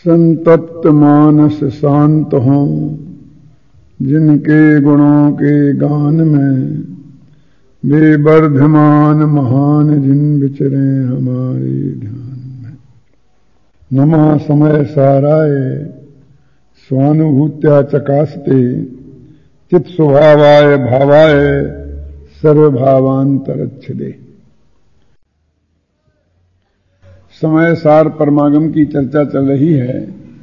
संतप्त मानस शांत हों, जिनके गुणों के गान में वे वर्धमान महान जिन विचरे हमारे ध्यान में। नमः समय साराय स्वानुभूत्या चकास्ते चित स्वभावाय भावाय सर्वभावांतरच्छदे। समय सार परमागम की चर्चा चल रही है,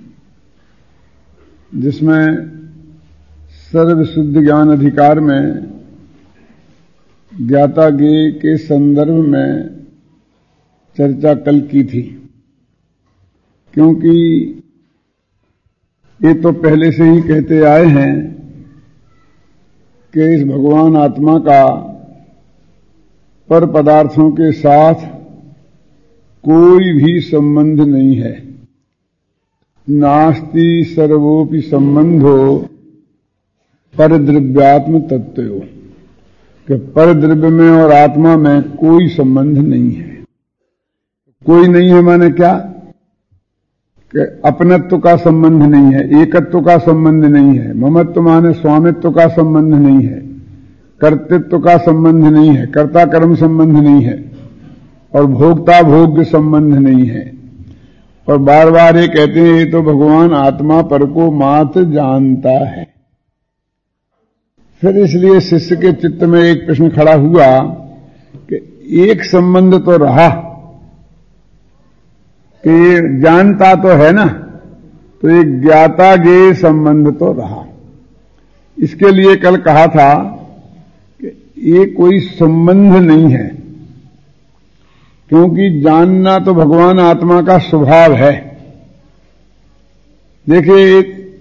जिसमें सर्वशुद्ध ज्ञान अधिकार में ज्ञाता ज्ञेय के संदर्भ में चर्चा कल की थी। क्योंकि ये तो पहले से ही कहते आए हैं कि इस भगवान आत्मा का पर पदार्थों के साथ कोई भी संबंध नहीं है। नास्ति सर्वोपि संबंधो परद्रव्यात्म तत्त्वयो, कि परद्रव्य में और आत्मा में कोई संबंध नहीं है। कोई नहीं है माने क्या? कि अपनत्व का संबंध नहीं है, एकत्व का संबंध नहीं है, ममत्व माने स्वामित्व का संबंध नहीं है, कर्तृत्व का संबंध नहीं है, कर्ता कर्म संबंध नहीं है, और भोक्ता भोग्य संबंध नहीं है। और बार बार ये कहते हैं ये तो भगवान आत्मा पर को मात्र जानता है। फिर इसलिए शिष्य के चित्त में एक प्रश्न खड़ा हुआ कि एक संबंध तो रहा कि ये जानता तो है ना, तो एक ज्ञाता ज्ञेय संबंध तो रहा। इसके लिए कल कहा था कि ये कोई संबंध नहीं है, क्योंकि जानना तो भगवान आत्मा का स्वभाव है। देखिए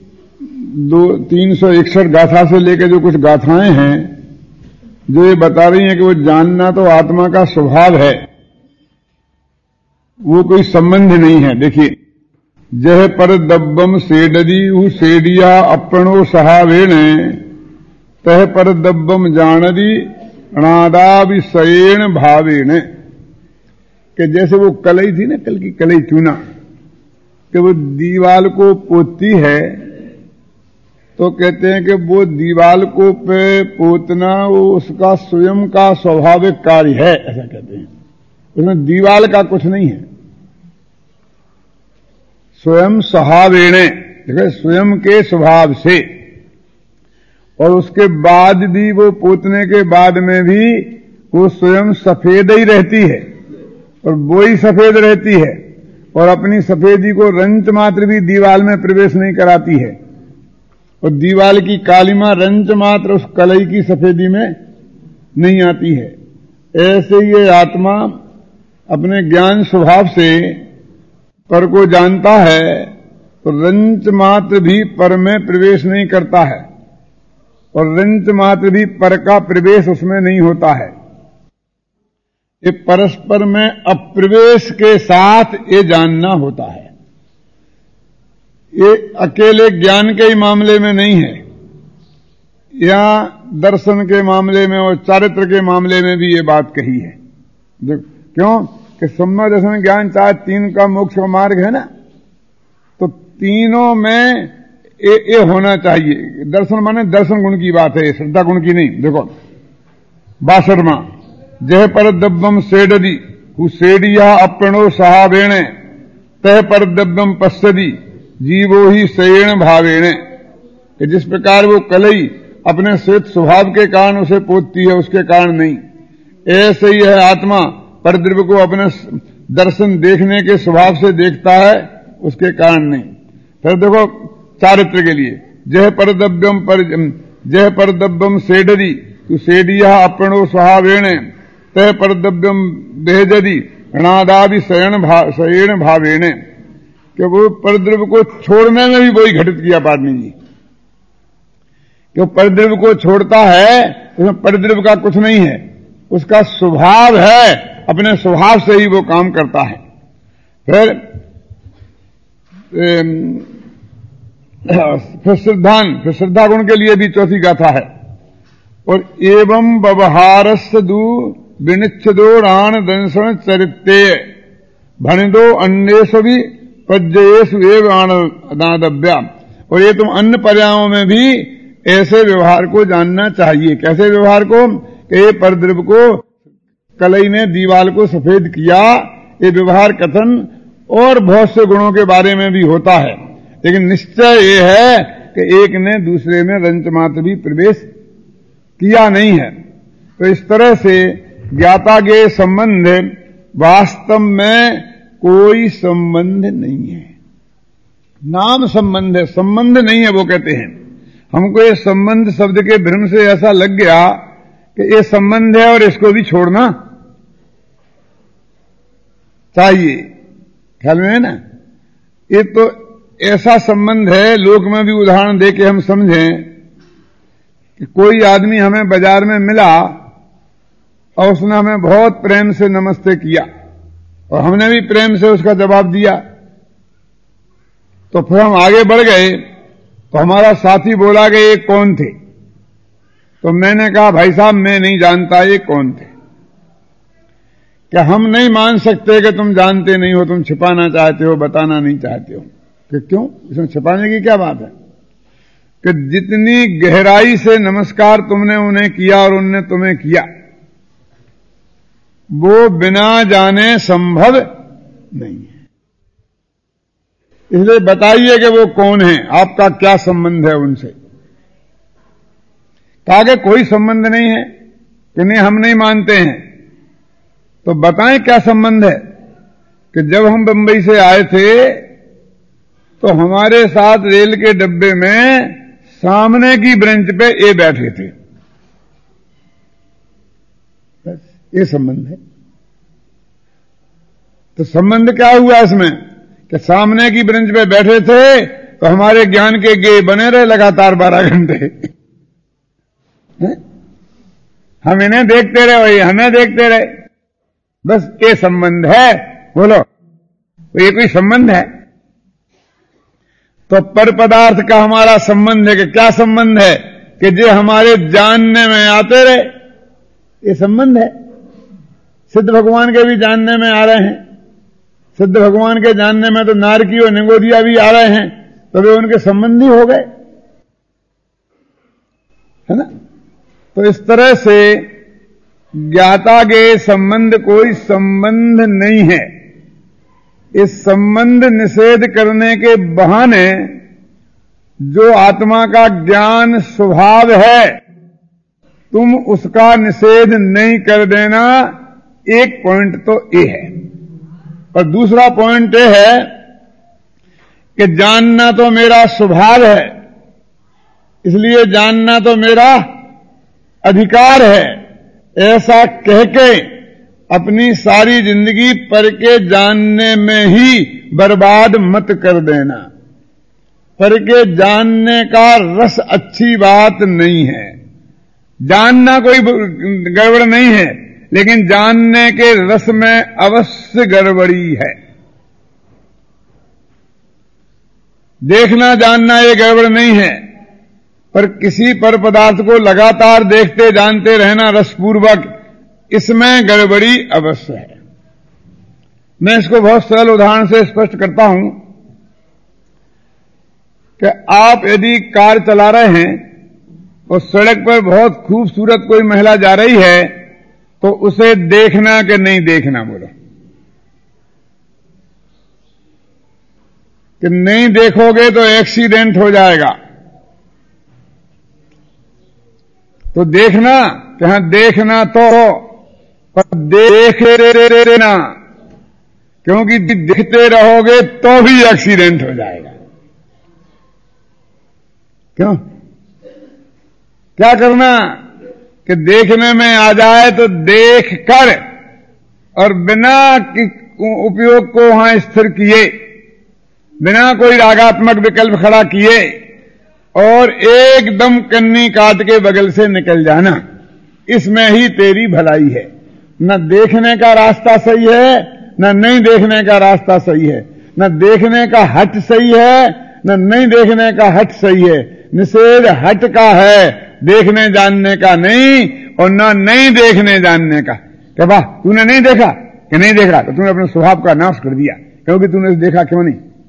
361 गाथा से लेकर जो कुछ गाथाएं हैं जो ये बता रही हैं कि वो जानना तो आत्मा का स्वभाव है, वो कोई संबंध नहीं है। देखिए, जह पर दब्बम सेडदी उ सेडिया अपनो सहावेण तह पर दब्बम जानदी अनादा विषयेण भावेण। कि जैसे वो कलई थी ना, कल की कलई चूना, कि वो दीवाल को पोतती है, तो कहते हैं कि वो दीवाल को पे पोतना वो उसका स्वयं का स्वाभाविक कार्य है, ऐसा कहते हैं। उसमें दीवाल का कुछ नहीं है। स्वयं स्वभावेण, देखो स्वयं के स्वभाव से, और उसके बाद भी वो पोतने के बाद में भी वो स्वयं सफेद ही रहती है, और वो ही सफेद रहती है, और अपनी सफेदी को रंच मात्र भी दीवाल में प्रवेश नहीं कराती है, और दीवाल की कालिमा रंच मात्र उस कलई की सफेदी में नहीं आती है। ऐसे ये आत्मा अपने ज्ञान स्वभाव से पर को जानता है, तो रंच मात्र भी पर में प्रवेश नहीं करता है, और रंच मात्र भी पर का प्रवेश उसमें नहीं होता है। ये परस्पर में अप्रवेश के साथ ये जानना होता है। ये अकेले ज्ञान के ही मामले में नहीं है, या दर्शन के मामले में और चारित्र के मामले में भी ये बात कही है। क्यों कि सम्यक दर्शन ज्ञान चाहे तीन का मोक्ष का मार्ग है ना, तो तीनों में ये होना चाहिए। दर्शन माने दर्शन गुण की बात है, श्रद्धा गुण की नहीं। देखो 62वां, जह पर दब्बम सेडदी हु सेडिया अपनो सहावेण तह पर दब्बम पश्यदी जीवो ही सयेण भावेण। जिस प्रकार वो कलई अपने श्वेत स्वभाव के कारण उसे पोतती है, उसके कारण नहीं, ऐसे ही है आत्मा परद्रव्य को अपने दर्शन देखने के स्वभाव से देखता है, उसके कारण नहीं। फिर देखो चारित्र के लिए, जह पर दब्बम सेडदी तु सेडिया अपनो स्वभावेण तह पर दब्बम बेहजदी अनादादि सयेण भावेण। कि वो परद्रव्य को छोड़ने में भी वही घटित किया पाटनी जी, कि परद्रव्य को छोड़ता है, उसमें परद्रव्य का कुछ नहीं है, उसका स्वभाव है, अपने स्वभाव से ही वो काम करता है। फिर श्रद्धा गुण के लिए भी चौथी गाथा है। और एवं व्यवहारस्य दु विनिच्छदो राण दंशन चरित्रे भणिदो अन्येष भी पज्येषु एव अनादव्या, और ये तुम अन्य पर्यायों में भी ऐसे व्यवहार को जानना चाहिए। कैसे व्यवहार को? कि ये परद्रव्य को कलई ने दीवाल को सफेद किया, ये व्यवहार कथन और बहुत से गुणों के बारे में भी होता है, लेकिन निश्चय ये है कि एक ने दूसरे में रंच मात्र भी प्रवेश किया नहीं है। तो इस तरह से ज्ञाता के संबंध वास्तव में कोई संबंध नहीं है, नाम संबंध है, संबंध नहीं है। वो कहते हैं हमको ये संबंध शब्द के भ्रम से ऐसा लग गया कि ये संबंध है और इसको भी छोड़ना चाहिए। ख्याल में है ना? ये तो ऐसा संबंध है, लोक में भी उदाहरण देके हम समझें कि कोई आदमी हमें बाजार में मिला और उसने हमें बहुत प्रेम से नमस्ते किया और हमने भी प्रेम से उसका जवाब दिया, तो फिर हम आगे बढ़ गए तो हमारा साथी बोला कि ये कौन थे? तो मैंने कहा भाई साहब मैं नहीं जानता ये कौन थे। क्या हम नहीं मान सकते कि तुम जानते नहीं हो, तुम छिपाना चाहते हो, बताना नहीं चाहते हो? कि क्यों? इसमें छिपाने की क्या बात है? कि जितनी गहराई से नमस्कार तुमने उन्हें किया और उनने तुम्हें किया, वो बिना जाने संभव नहीं है। इसलिए बताइए कि वो कौन है, आपका क्या संबंध है उनसे? कहा कि कोई संबंध नहीं है, कि नहीं हम नहीं मानते हैं। तो बताएं क्या संबंध है? कि जब हम बंबई से आए थे तो हमारे साथ रेल के डब्बे में सामने की ब्रेंच पे ये बैठे थे, बस ये संबंध है। तो संबंध क्या हुआ इसमें? कि सामने की ब्रेंच पे बैठे थे तो हमारे ज्ञान के गे बने रहे लगातार 12 घंटे। हम इन्हें देखते रहे, वही हमें देखते रहे, बस ये संबंध है। बोलो तो ये कोई संबंध है? तो पर पदार्थ का हमारा संबंध है कि क्या संबंध है? कि जो हमारे जानने में आते रहे, ये संबंध है। सिद्ध भगवान के भी जानने में आ रहे हैं, सिद्ध भगवान के जानने में तो नारकी और निगोदिया भी आ रहे हैं, तो वे उनके संबंधी हो गए, है ना? तो इस तरह से ज्ञाता के संबंध कोई संबंध नहीं है। इस संबंध निषेध करने के बहाने जो आत्मा का ज्ञान स्वभाव है, तुम उसका निषेध नहीं कर देना। एक पॉइंट तो ये है। और दूसरा पॉइंट ये है कि जानना तो मेरा स्वभाव है, इसलिए जानना तो मेरा अधिकार है, ऐसा कह के अपनी सारी जिंदगी पर के जानने में ही बर्बाद मत कर देना। पर के जानने का रस अच्छी बात नहीं है। जानना कोई गड़बड़ नहीं है, लेकिन जानने के रस में अवश्य गड़बड़ी है। देखना जानना ये गड़बड़ नहीं है, पर किसी पर पदार्थ को लगातार देखते जानते रहना रसपूर्वक, इसमें गड़बड़ी अवश्य है। मैं इसको बहुत सरल उदाहरण से स्पष्ट करता हूं कि आप यदि कार चला रहे हैं और सड़क पर बहुत खूबसूरत कोई महिला जा रही है, तो उसे देखना कि नहीं देखना? बोलो कि नहीं देखोगे तो एक्सीडेंट हो जाएगा। तो देखना कि हां देखना तो हो, पर देख देना, क्योंकि दिखते रहोगे तो भी एक्सीडेंट हो जाएगा। क्यों? क्या करना कि देखने में आ जाए तो देख कर और बिना उपयोग को वहां स्थिर किए, बिना कोई रागात्मक विकल्प खड़ा किए, और एकदम कन्नी काट के बगल से निकल जाना, इसमें ही तेरी भलाई है। न देखने का रास्ता सही है, न नहीं देखने का रास्ता सही है, न देखने का हट सही है, न नहीं देखने का हट सही है। निषेध हट का है, देखने जानने का नहीं, और न नहीं देखने जानने का। क्या वाह, तूने नहीं देखा कि नहीं देखा, तो तूने अपने स्वभाव का नाश कर दिया, क्योंकि तूने देखा क्यों नहीं?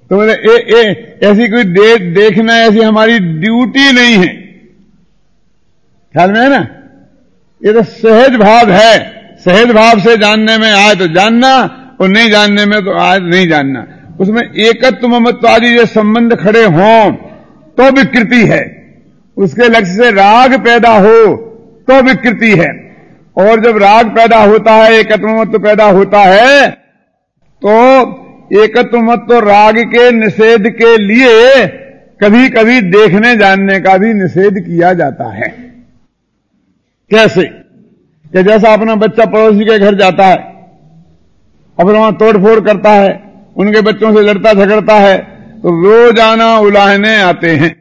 तो बोले ऐसी कोई देखना ऐसी हमारी ड्यूटी नहीं है। ख्याल में है ना? ये तो सहज भाव है। सहज भाव से जानने में आए तो जानना, और नहीं जानने में तो आज नहीं जानना। उसमें एकत्व ममत्व आदि जो संबंध खड़े हों तो विकृति है, उसके लक्ष्य से राग पैदा हो तो विकृति है। और जब राग पैदा होता है, एकत्व ममत्व पैदा होता है, तो एकत्व ममत्व राग के निषेध के लिए कभी कभी देखने जानने का भी निषेध किया जाता है। कैसे? कि जैसा अपना बच्चा पड़ोसी के घर जाता है, अपना वहां तोड़फोड़ करता है, उनके बच्चों से लड़ता झगड़ता है, तो रोजाना उलाहने आते हैं।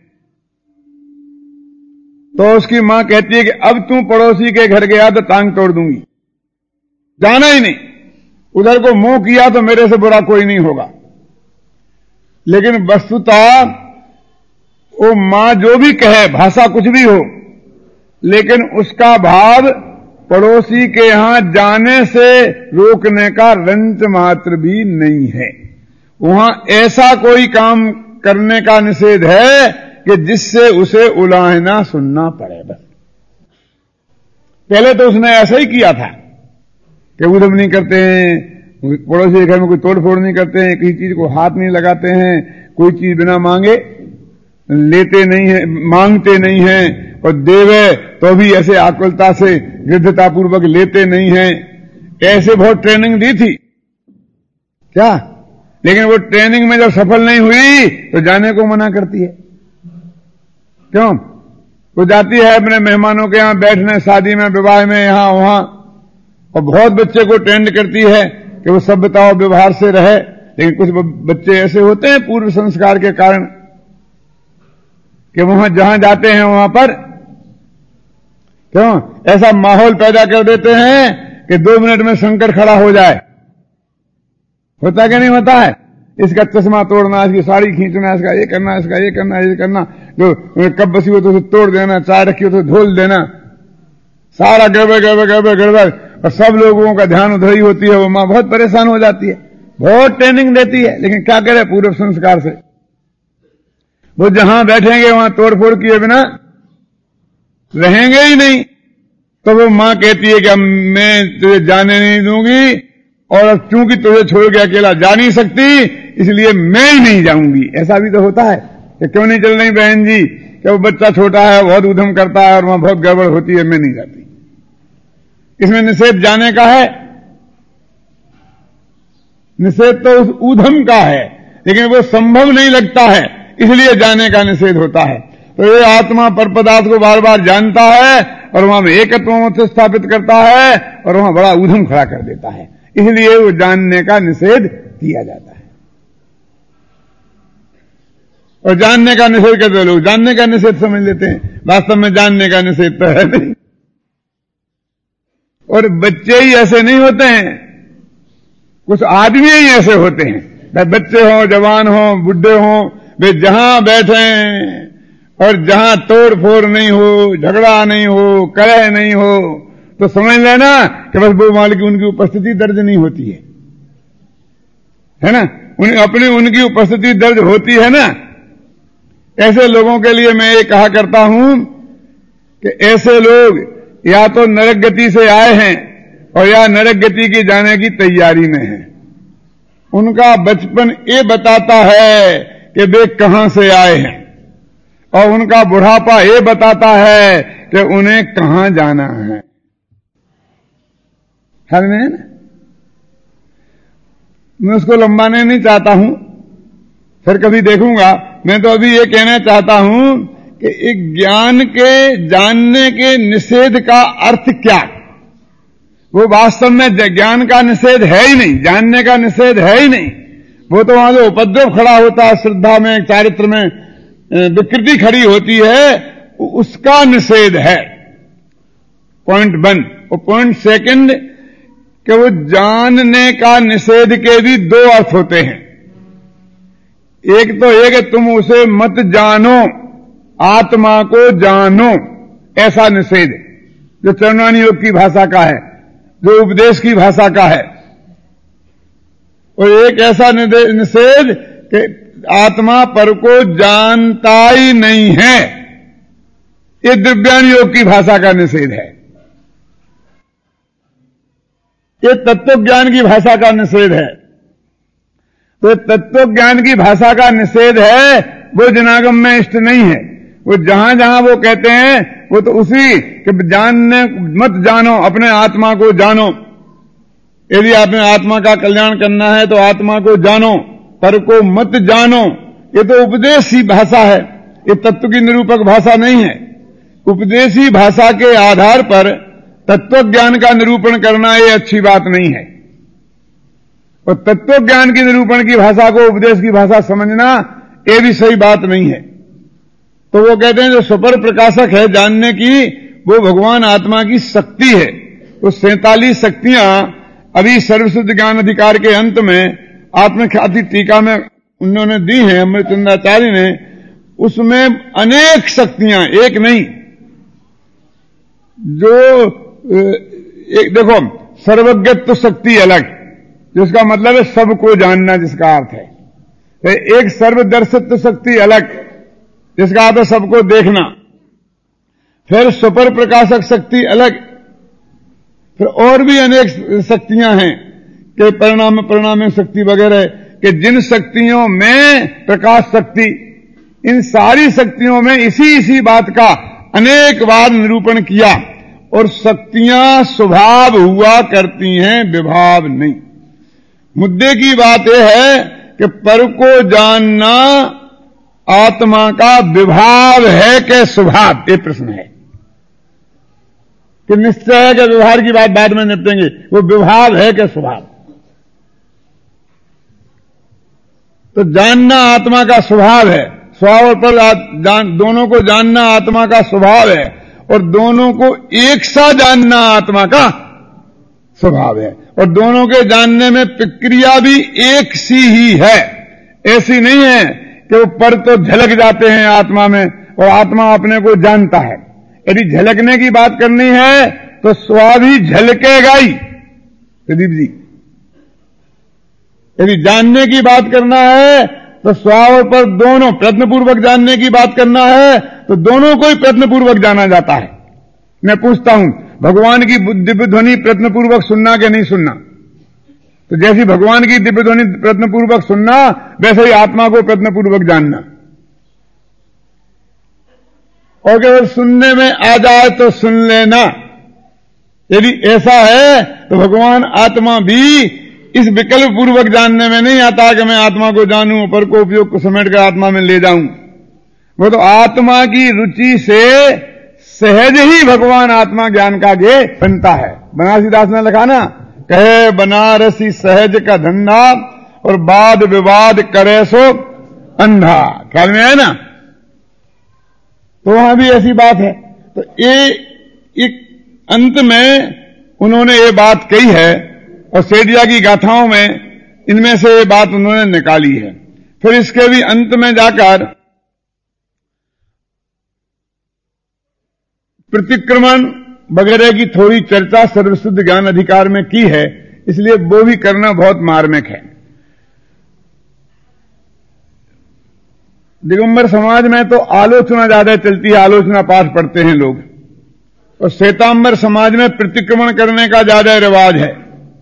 तो उसकी मां कहती है कि अब तू पड़ोसी के घर गया तो टांग तोड़ दूंगी, जाना ही नहीं। उधर को मुंह किया तो मेरे से बुरा कोई नहीं होगा। लेकिन वस्तुतः वो मां जो भी कहे, भाषा कुछ भी हो, लेकिन उसका भाव पड़ोसी के यहां जाने से रोकने का रंच मात्र भी नहीं है। वहां ऐसा कोई काम करने का निषेध है कि जिससे उसे उलाहना सुनना पड़े। बस पहले तो उसने ऐसा ही किया था कि उधम नहीं करते हैं, पड़ोसी के घर में कोई तोड़फोड़ नहीं करते हैं, किसी चीज को हाथ नहीं लगाते हैं, कोई चीज बिना मांगे लेते नहीं है, मांगते नहीं है, और देवे तो भी ऐसे आकुलता से वृद्धतापूर्वक लेते नहीं है। ऐसे बहुत ट्रेनिंग दी थी क्या, लेकिन वो ट्रेनिंग में जब सफल नहीं हुई तो जाने को मना करती है। क्यों? वो जाती है अपने मेहमानों के यहां बैठने, शादी में, विवाह में, यहां वहां, और बहुत बच्चे को ट्रेंड करती है कि वो सभ्यता और व्यवहार से रहे। लेकिन कुछ बच्चे ऐसे होते हैं पूर्व संस्कार के कारण कि वहां जहां जाते हैं वहां पर क्यों ऐसा माहौल पैदा कर देते हैं कि 2 मिनट में संकट खड़ा हो जाए। होता कि नहीं होता है? इसका चश्मा तोड़ना, इसकी साड़ी खींचना, इसका ये करना, इसका ये करना, ये करना, जो कब बसी हो तो उसे तोड़ देना, चाय रखी हो तो धोल देना, सारा गड़बड़ गड़बड़ गड़बड़ गड़बड़। और सब लोगों का ध्यान उधर ही होती है। वो मां बहुत परेशान हो जाती है, बहुत ट्रेनिंग देती है, लेकिन क्या करे पूर्व संस्कार से वो जहां बैठेंगे वहां तोड़फोड़ किए बिना रहेंगे ही नहीं। तो वो मां कहती है कि अब मैं तुझे जाने नहीं दूंगी, और अब चूंकि तुझे छोड़ के अकेला जा नहीं सकती, इसलिए मैं ही नहीं जाऊंगी। ऐसा भी तो होता है कि क्यों नहीं चल रही बहन जी, कि वो बच्चा छोटा है, बहुत उधम करता है और वहां बहुत गड़बड़ होती है, मैं नहीं जाती। इसमें निषेध जाने का है, निषेध तो उस ऊधम का है, लेकिन वो संभव नहीं लगता है, इसलिए जाने का निषेध होता है। तो ये आत्मा पर पदार्थ को बार बार जानता है और वहां में एकत्व से स्थापित करता है और वहां बड़ा ऊधम खड़ा कर देता है, इसलिए वो जानने का निषेध किया जाता है। और जानने का निषेध करते लोग जानने का निषेध समझ लेते हैं, वास्तव में जानने का निषेध तो है नहीं। और बच्चे ही ऐसे नहीं होते हैं, कुछ आदमी ही ऐसे होते हैं, बच्चे हों, जवान हों, बुढ़े हों, वे जहां बैठे और जहां तोड़ फोड़ नहीं हो, झगड़ा नहीं हो, कलह नहीं हो, तो समझ लेना कि बस वो माल की उनकी उपस्थिति दर्ज नहीं होती है ना। उनकी उपस्थिति दर्ज होती है ना। ऐसे लोगों के लिए मैं ये कहा करता हूं कि ऐसे लोग या तो नरक गति से आए हैं और या नरक गति की जाने की तैयारी में हैं। उनका बचपन ये बताता है कि वे कहां से आए हैं, और उनका बुढ़ापा ये बताता है कि उन्हें कहां जाना है। है ना? मैं उसको लंबाने नहीं चाहता हूं, फिर कभी देखूंगा। मैं तो अभी ये कहना चाहता हूं कि एक ज्ञान के जानने के निषेध का अर्थ क्या, वो वास्तव में ज्ञान का निषेध है ही नहीं, जानने का निषेध है ही नहीं। वो तो वहां जो उपद्रव खड़ा होता है, श्रद्धा में, चारित्र में विकृति खड़ी होती है, उसका निषेध है। पॉइंट 1। और पॉइंट 2 कि वो जानने का निषेध के भी 2 अर्थ होते हैं। एक तो ये कि तुम उसे मत जानो, आत्मा को जानो, ऐसा निषेध जो चरणानी योग की भाषा का है, जो उपदेश की भाषा का है। और एक ऐसा निषेध कि आत्मा पर को जानता ही नहीं है, ये दिव्यान योग की भाषा का निषेध है। ये तत्व ज्ञान की भाषा का निषेध है। तो तत्व ज्ञान की भाषा का निषेध है, वो जनागम में इष्ट नहीं है। वो जहां जहां वो कहते हैं वो तो उसी कि जानने मत जानो, अपने आत्मा को जानो। यदि आपने आत्मा का कल्याण करना है तो आत्मा को जानो, पर को मत जानो। ये तो उपदेशी भाषा है, ये तत्व की निरूपक भाषा नहीं है। उपदेशी भाषा के आधार पर तत्व ज्ञान का निरूपण करना ये अच्छी बात नहीं है। और तत्व ज्ञान की निरूपण की भाषा को उपदेश की भाषा समझना ये भी सही बात नहीं है। तो वो कहते हैं जो सुपर प्रकाशक है जानने की, वो भगवान आत्मा की शक्ति है। तो 47 शक्तियां अभी सर्वसिद्ध ज्ञान अधिकार के अंत में आत्मख्याति टीका में उन्होंने दी हैं अमृतचंद्राचार्य ने। उसमें अनेक शक्तियां, एक नहीं, जो एक देखो, सर्वज्ञत्व शक्ति अलग, जिसका मतलब है सबको जानना, जिसका अर्थ है। एक सर्वदर्शित्व शक्ति अलग, जिसका अर्थ है सबको देखना। फिर सुपर प्रकाशक शक्ति अलग। फिर और भी अनेक शक्तियां हैं कि परिणाम शक्ति वगैरह, कि जिन शक्तियों में प्रकाश शक्ति, इन सारी शक्तियों में इसी बात का अनेक बार निरूपण किया। और शक्तियां स्वभाव हुआ करती हैं, विभाव नहीं। मुद्दे की बात यह है कि पर को जानना आत्मा का विभाव है कि स्वभाव, ये प्रश्न है। कि निश्चय है कि व्यवहार की बात बाद में निपटेंगे, वो विभाव है कि स्वभाव। तो जानना आत्मा का स्वभाव है, स्वभाव पर दोनों को जानना आत्मा का स्वभाव है, और दोनों को एक सा जानना आत्मा का स्वभाव है। और दोनों के जानने में प्रक्रिया भी एक सी ही है। ऐसी नहीं है कि वो पर तो झलक जाते हैं आत्मा में और आत्मा अपने को जानता है। यदि झलकने की बात करनी है तो स्वाद ही झलकेगा ही प्रदीप जी। यदि जानने की बात करना है तो स्वाव पर दोनों प्रयत्नपूर्वक जानने की बात करना है तो दोनों को ही प्रयत्नपूर्वक जाना जाता है। मैं पूछता हूं, भगवान की दिव्य ध्वनि प्रयत्नपूर्वक सुनना कि नहीं सुनना? तो जैसी भगवान की दिव्य ध्वनि प्रयत्नपूर्वक सुनना, वैसे ही आत्मा को प्रयत्नपूर्वक जानना। और अगर सुनने में आ जाए तो सुन लेना। यदि ऐसा है तो भगवान आत्मा भी इस विकल्प पूर्वक जानने में नहीं आता कि मैं आत्मा को जानूं, पर को उपयोग को समेट कर आत्मा में ले जाऊं। वो तो आत्मा की रुचि से सहज ही भगवान आत्मा ज्ञान का गे बनता है। बनारसीदास ने लिखा ना, कहे बनारसी सहज का धंधा और वाद विवाद करे सो अंधा। ख्याल में है ना? तो वहां भी ऐसी बात है। तो ये एक अंत में उन्होंने ये बात कही है और सेठिया की गाथाओं में इनमें से ये बात उन्होंने निकाली है। फिर इसके भी अंत में जाकर प्रतिक्रमण वगैरह की थोड़ी चर्चा सर्वसिद्ध ज्ञान अधिकार में की है, इसलिए वो भी करना बहुत मार्मिक है। दिगंबर समाज में तो आलोचना ज्यादा चलती है, आलोचना पाठ पढ़ते हैं लोग, और श्वेतांबर समाज में प्रतिक्रमण करने का ज्यादा रिवाज है।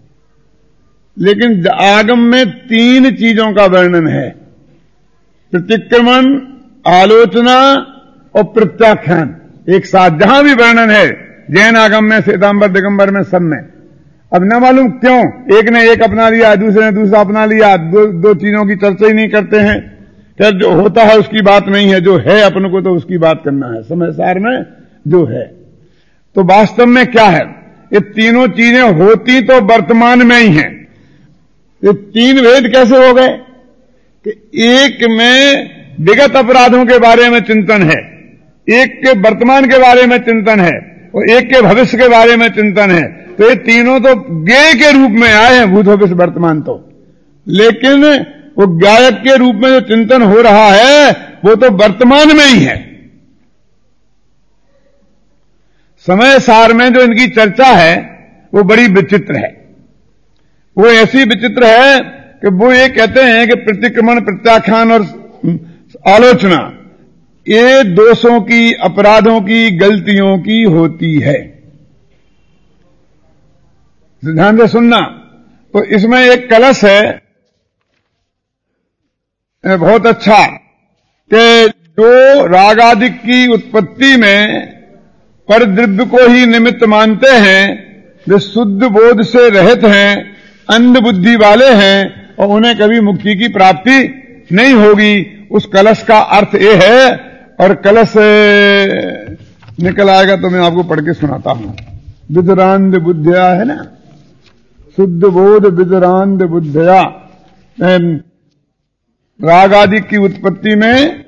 लेकिन आगम में 3 चीजों का वर्णन है, प्रतिक्रमण, आलोचना और प्रत्याख्यान एक साथ। जहां भी वर्णन है जैन आगम में, श्वेतांबर दिगंबर में, सब में। अब न मालूम क्यों एक ने एक अपना लिया, दूसरे ने दूसरा अपना लिया, दो चीजों की चर्चा ही नहीं करते हैं। क्या जो होता है उसकी बात नहीं है, जो है अपन को तो उसकी बात करना है, समय सार में जो है। तो वास्तव में क्या है, ये तीनों चीजें होती तो वर्तमान में ही हैं। ये 3 भेद कैसे हो गए कि एक में विगत अपराधों के बारे में चिंतन है, एक के वर्तमान के बारे में चिंतन है, और एक के भविष्य के बारे में चिंतन है। तो ये तीनों तो ज्ञेय के रूप में आए हैं, भूत भविष्य वर्तमान तो। लेकिन वो गायक के रूप में जो चिंतन हो रहा है वो तो वर्तमान में ही है। समय सार में जो इनकी चर्चा है वो बड़ी विचित्र है। वो ऐसी विचित्र है कि वो ये कहते हैं कि प्रतिक्रमण, प्रत्याख्यान और आलोचना ये दोषों की, अपराधों की, गलतियों की होती है। ध्यान से सुनना। तो इसमें एक कलश है बहुत अच्छा कि जो रागादिक की उत्पत्ति में पर द्रव्य को ही निमित्त मानते हैं, वे शुद्ध बोध से रहित हैं, अंध बुद्धि वाले हैं और उन्हें कभी मुक्ति की प्राप्ति नहीं होगी। उस कलश का अर्थ ये है, और कलश निकल आएगा तो मैं आपको पढ़ के सुनाता हूं। विदुरांध बुद्धया है ना, शुद्ध बोध विदुरांध बुद्धया। राग आदि की उत्पत्ति में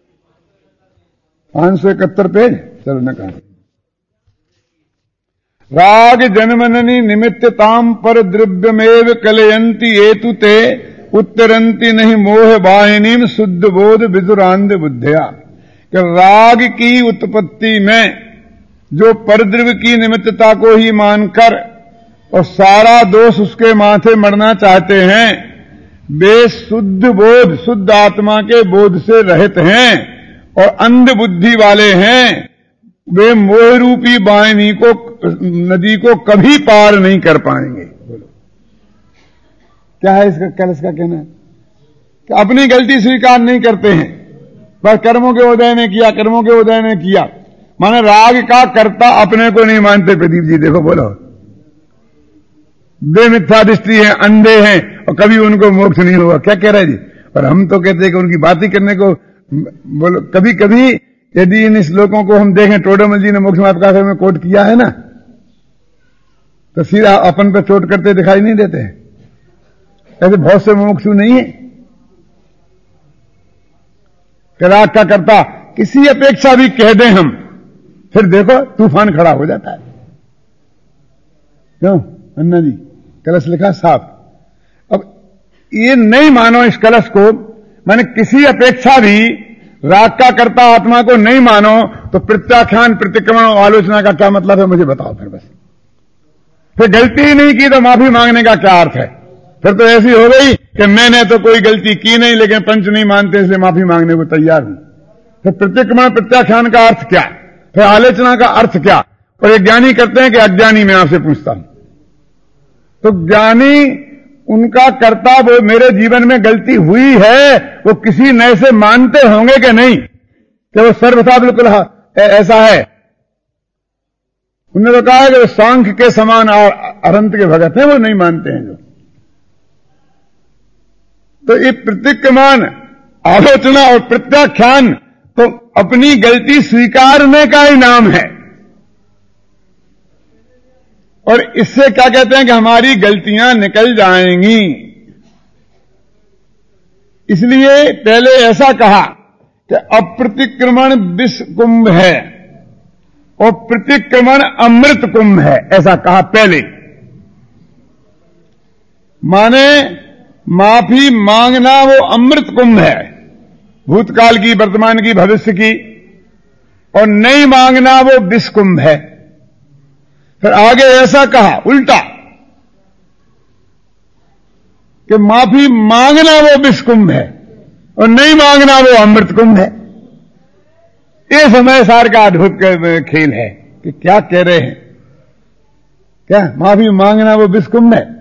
571 पेज, चलो न कहा। राग जन्मननि निमित्तताम पर द्रव्यमेव कलयंती हेतु ते उत्तरंती नहीं मोह वाहिनीम शुद्ध बोध विदुरांध बुद्धया। कि राग की उत्पत्ति में जो परद्रव्य की निमित्तता को ही मानकर और सारा दोष उसके माथे मरना चाहते हैं, वे शुद्ध बोध, शुद्ध आत्मा के बोध से रहित हैं और अंध बुद्धि वाले हैं। वे मोह रूपी वाहिनी को, नदी को कभी पार नहीं कर पाएंगे। बोलो क्या है इसका, कलश का कहना कि अपनी गलती स्वीकार नहीं करते हैं, बस कर्मों के उदय ने किया, कर्मों के उदय ने किया। माने राग का कर्ता अपने को नहीं मानते। प्रदीप जी देखो, बोलो वे मिथ्या दृष्टि है, अंधे हैं और कभी उनको मोक्ष नहीं होगा। क्या कह रहे जी? पर हम तो कहते हैं कि उनकी बातें करने को बोलो। कभी कभी यदि इन श्लोकों को हम देखें, टोडरमल जी ने मोक्ष मार्ग का में कोट किया है ना, तो सीधा अपन पर चोट करते दिखाई नहीं देते हैं। ऐसे बहुत से मुमुक्षु नहीं है कि राग का कर्ता किसी अपेक्षा भी कह दें हम, फिर देखो तूफान खड़ा हो जाता है। क्यों अन्ना जी? कलश लिखा साफ। अब ये नहीं मानो इस कलश को, माने किसी अपेक्षा भी राग का कर्ता आत्मा को नहीं मानो, तो प्रत्याख्यान, प्रतिक्रमण और आलोचना का क्या मतलब है मुझे बताओ। फिर गलती ही नहीं की तो माफी मांगने का क्या अर्थ है? फिर तो ऐसी हो गई कि मैंने तो कोई गलती की नहीं, लेकिन पंच नहीं मानते इसलिए माफी मांगने को तैयार हूं। फिर प्रतिक्रमण, प्रत्याख्यान का अर्थ क्या? फिर आलोचना का अर्थ क्या? और ये ज्ञानी करते हैं कि अज्ञानी मैं आपसे पूछता हूं। तो ज्ञानी उनका कर्ता, वो मेरे जीवन में गलती हुई है, वो किसी नए से मानते होंगे कि नहीं कि वो सर्वथा बिल्कुल ऐसा है। उन्होंने तो कहा है कि वो सांख्य के समान अनंत के भगत हैं, वो नहीं मानते हैं जो। तो ये प्रतिक्रमण, आलोचना और प्रत्याख्यान तो अपनी गलती स्वीकारने का ही नाम है। और इससे क्या कहते हैं कि हमारी गलतियां निकल जाएंगी। इसलिए पहले ऐसा कहा कि अप्रतिक्रमण विष कुंभ है और प्रतिक्रमण अमृत कुंभ है, ऐसा कहा पहले। माने माफी मांगना वो अमृत कुंभ है, भूतकाल की, वर्तमान की, भविष्य की, और नहीं मांगना वो विष कुंभ है। फिर आगे ऐसा कहा उल्टा कि माफी मांगना वो विष कुंभ है और नहीं मांगना वो अमृत कुंभ है। ये समय सार का अद्भुत खेल है कि क्या कह रहे हैं। क्या माफी मांगना वो विष कुंभ है?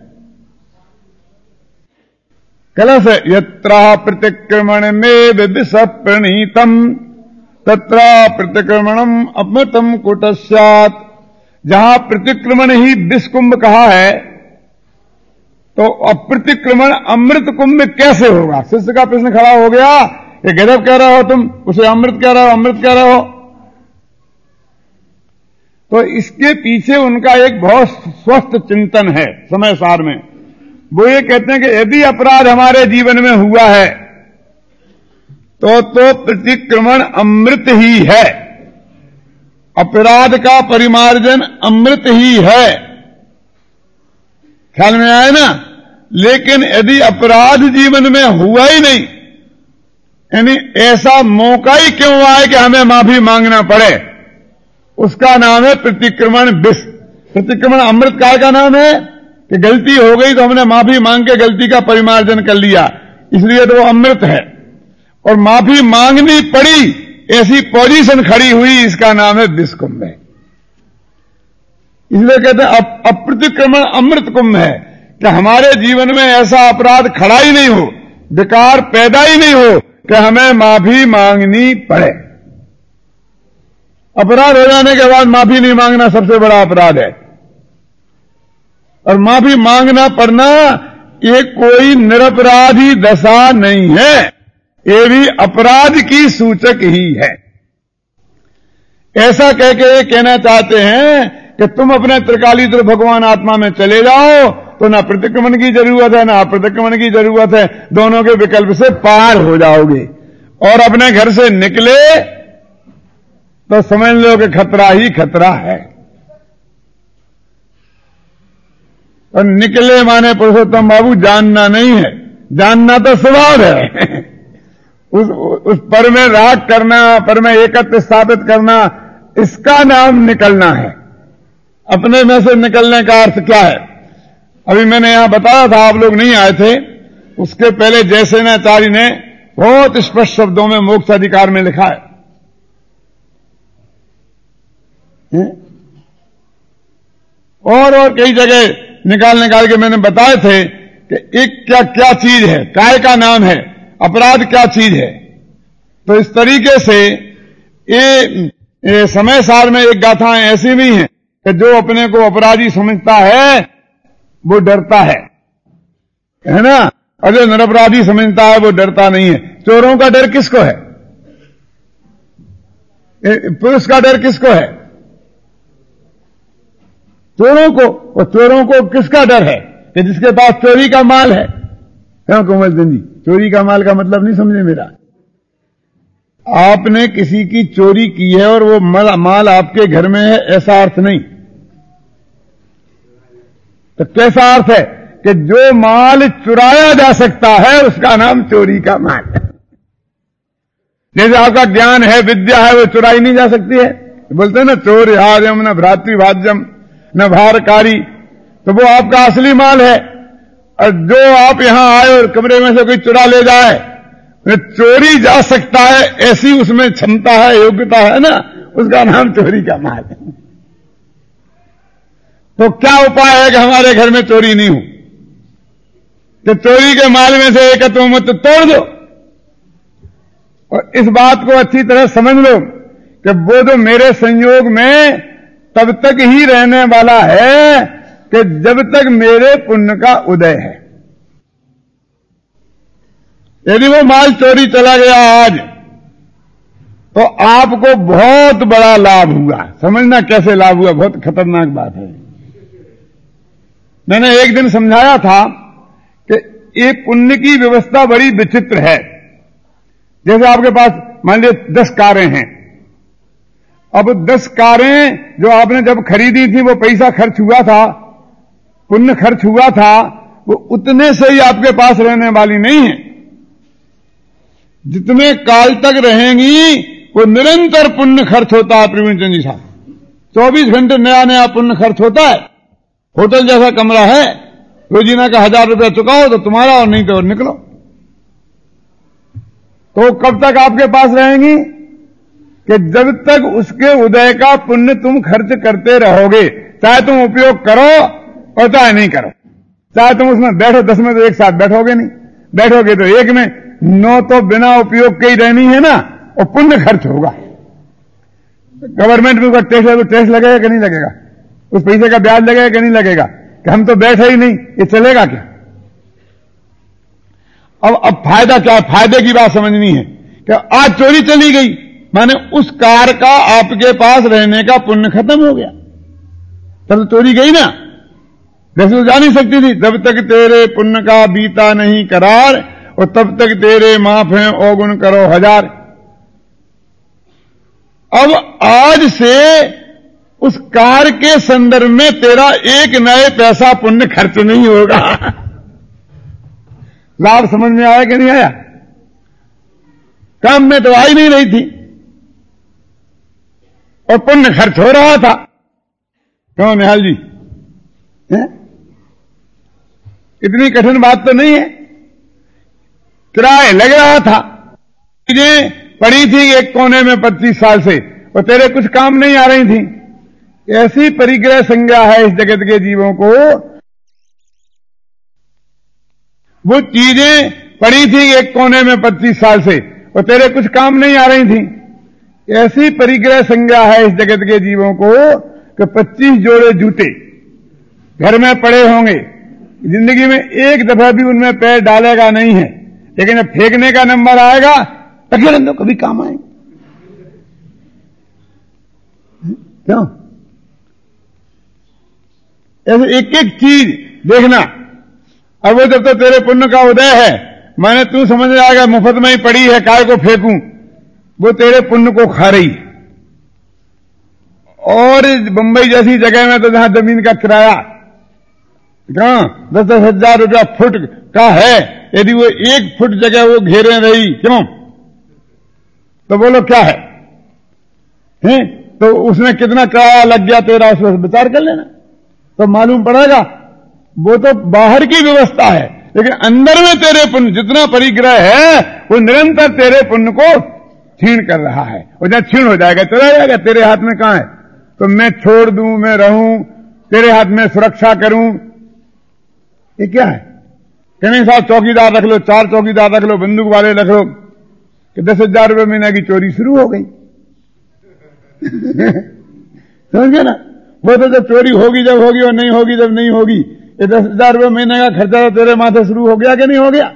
कलश यत्रा प्रतिक्रमण में विष प्रणीतम तत्रा प्रतिक्रमणम अमृतम कुटस्यात्। जहां प्रतिक्रमण ही विष कुंभ कहा है, तो अप्रतिक्रमण अमृत कुंभ कैसे होगा? शिष्य का प्रश्न खड़ा हो गया। ये गजब कह रहे हो तुम, उसे अमृत कह रहे हो, अमृत कह रहे हो। तो इसके पीछे उनका एक बहुत स्वस्थ चिंतन है समय सार में। वो ये कहते हैं कि यदि अपराध हमारे जीवन में हुआ है तो प्रतिक्रमण अमृत ही है, अपराध का परिमार्जन अमृत ही है। ख्याल में आया ना? लेकिन यदि अपराध जीवन में हुआ ही नहीं, यानी ऐसा मौका ही क्यों आए कि हमें माफी मांगना पड़े, उसका नाम है प्रतिक्रमण विष। प्रतिक्रमण अमृत काय का नाम है? कि गलती हो गई तो हमने माफी मांग के गलती का परिमार्जन कर लिया, इसलिए तो वो अमृत है। और माफी मांगनी पड़ी, ऐसी पोजीशन खड़ी हुई, इसका नाम है विष कुंभ है। इसलिए कहते हैं अप्रतिक्रमण अमृत कुंभ है, कि हमारे जीवन में ऐसा अपराध खड़ा ही नहीं हो, विकार पैदा ही नहीं हो कि हमें माफी मांगनी पड़े। अपराध हो जाने के बाद माफी नहीं मांगना सबसे बड़ा अपराध है। और माफी मांगना पड़ना ये कोई निरपराधी दशा नहीं है, ये भी अपराध की सूचक ही है। ऐसा कह के ये कहना चाहते हैं कि तुम अपने त्रिकालीतर भगवान आत्मा में चले जाओ तो ना प्रतिक्रमण की जरूरत है ना अप्रतिक्रमण की जरूरत है, दोनों के विकल्प से पार हो जाओगे। और अपने घर से निकले तो समझ लो कि खतरा ही खतरा है। और निकले माने पुरुषोत्तम बाबू जानना नहीं है, जानना तो स्वभाव है। उस पर में राग करना, पर में एकत्व स्थापित करना, इसका नाम निकलना है। अपने में से निकलने का अर्थ क्या है? अभी मैंने यहां बताया था, आप लोग नहीं आए थे, उसके पहले जयसेनाचार्य ने बहुत स्पष्ट शब्दों में मोक्ष अधिकार में लिखा है। और कई जगह निकाल के मैंने बताए थे कि एक क्या क्या चीज है, काय का नाम है, अपराध क्या चीज है। तो इस तरीके से ये समय सार में एक गाथाएं ऐसी भी हैं कि जो अपने को अपराधी समझता है वो डरता है ना, और जो निरपराधी समझता है वो डरता नहीं है। चोरों का डर किसको है? पुरुष का डर किसको है? चोरों को। और चोरों को किसका डर है? कि जिसके पास चोरी का माल है। क्यों कोमल चंद जी, चोरी का माल का मतलब नहीं समझे मेरा? आपने किसी की चोरी की है और वो माल आपके घर में है, ऐसा अर्थ नहीं। तो कैसा अर्थ है? कि जो माल चुराया जा सकता है उसका नाम चोरी का माल है। जैसे आपका ज्ञान है, विद्या है, वो चुराई नहीं जा सकती है। बोलते हैं ना, चोर हार्यम न भ्रातृभाज्यम न भारकारी, तो वो आपका असली माल है। और जो आप यहां आए और कमरे में से कोई चुरा ले जाए, चोरी जा सकता है ऐसी उसमें क्षमता है, योग्यता है ना, उसका नाम चोरी का माल है। तो क्या उपाय है कि हमारे घर में चोरी नहीं हो? तो चोरी के माल में से एक तुम मत तोड़ दो। और इस बात को अच्छी तरह समझ लो कि वो जो मेरे संयोग में तब तक ही रहने वाला है कि जब तक मेरे पुण्य का उदय है। यदि वो माल चोरी चला गया आज, तो आपको बहुत बड़ा लाभ हुआ। समझना कैसे लाभ हुआ, बहुत खतरनाक बात है। मैंने एक दिन समझाया था कि ये पुण्य की व्यवस्था बड़ी विचित्र है। जैसे आपके पास मान लीजिए 10 कारें हैं। अब 10 कारें जो आपने जब खरीदी थी, वो पैसा खर्च हुआ था, पुण्य खर्च हुआ था, वो उतने से ही आपके पास रहने वाली नहीं है। जितने काल तक रहेंगी वो निरंतर पुण्य खर्च होता है। प्रवीण चंद जी साहब, 24 घंटे नया नया पुण्य खर्च होता है। होटल जैसा कमरा है, रोजीना का 1000 रुपया चुकाओ तो तुम्हारा, और नहीं तो निकलो। तो कब तक आपके पास रहेंगी? कि जब तक उसके उदय का पुण्य तुम खर्च करते रहोगे, चाहे तुम उपयोग करो और चाहे नहीं करो। चाहे तुम उसमें बैठो, 10 में तो एक साथ बैठोगे नहीं, बैठोगे तो एक में, 9 तो बिना उपयोग के ही रहनी है ना, और पुण्य खर्च होगा। गवर्नमेंट में उसका टैक्स है, तो टैक्स लगेगा कि नहीं लगेगा? उस पैसे का ब्याज लगेगा कि नहीं लगेगा? कि हम तो बैठे ही नहीं, ये चलेगा क्या? अब फायदा क्या है? फायदे की बात समझनी है कि आज चोरी चली गई, माने उस कार का आपके पास रहने का पुण्य खत्म हो गया। तब तो चोरी गई ना, वैसे तो जा नहीं सकती थी। जब तक तेरे पुण्य का बीता नहीं करार, और तब तक तेरे माफ हैं अवगुण करो 1000। अब आज से उस कार के संदर्भ में तेरा एक नए पैसा पुण्य खर्च नहीं होगा। लाभ समझ में आया कि नहीं आया? काम में तो आई नहीं रही थी और पुण्य खर्च हो रहा था। क्यों निहाल जी? इतनी कठिन बात तो नहीं है। किराए लग रहा था, चीजें पड़ी थी एक कोने में 25 साल से और तेरे कुछ काम नहीं आ रही थी। ऐसी परिग्रह संज्ञा है इस जगत के जीवों को। वो चीजें पड़ी थी एक कोने में 25 साल से और तेरे कुछ काम नहीं आ रही थी। ऐसी परिग्रह संज्ञा है इस जगत के जीवों को कि 25 जोड़े जूते घर में पड़े होंगे, जिंदगी में एक दफा भी उनमें पैर डालेगा नहीं है, लेकिन जब फेंकने का नंबर आएगा रखे तो कभी काम आएंगे। क्यों? ऐसे एक एक चीज देखना। अब वो जब तो तेरे पुण्य का उदय है, मैंने तू समझ आएगा मुफ्त में ही पड़ी है, काय को फेंकूं, वो तेरे पुण्य को खा रही। और बंबई जैसी जगह में तो जहां जमीन का किराया कहां 10-10 हजार रुपया फुट का है, यदि वो 1 फुट जगह वो घेरे रही, क्यों तो बोलो क्या है? तो उसमें कितना किराया लग गया तेरा, उसमें विचार कर लेना तो मालूम पड़ेगा। वो तो बाहर की व्यवस्था है, लेकिन अंदर में तेरे पुण्य जितना परिग्रह है वो निरंतर तेरे पुण्य को छीण कर रहा है। और जब छीण हो जाएगा चला जाएगा, तेरे हाथ में कहां है? तो मैं छोड़ दूं, मैं रहूं, तेरे हाथ में सुरक्षा करूं, ये क्या है? कहीं साथ चौकीदार रख लो, 4 चौकीदार रख लो, बंदूक वाले रख लो, कि 10,000 रुपये महीने की चोरी शुरू हो गई। समझ गए ना? वो तो जब चोरी होगी जब होगी और नहीं होगी जब नहीं होगी। ये 10,000 रुपये महीने का खर्चा तो तेरे माथे शुरू हो गया कि नहीं हो गया?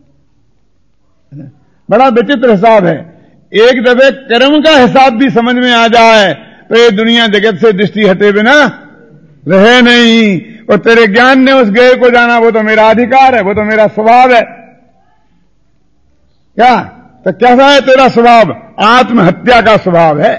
बड़ा विचित्र हिसाब है। एक दफे कर्म का हिसाब भी समझ में आ जाए तो ये दुनिया जगत से दृष्टि हटे बिना रहे नहीं। और तेरे ज्ञान ने उस गए को जाना, वो तो मेरा अधिकार है, वो तो मेरा स्वभाव है। क्या? तो कैसा है तेरा स्वभाव? आत्महत्या का स्वभाव है।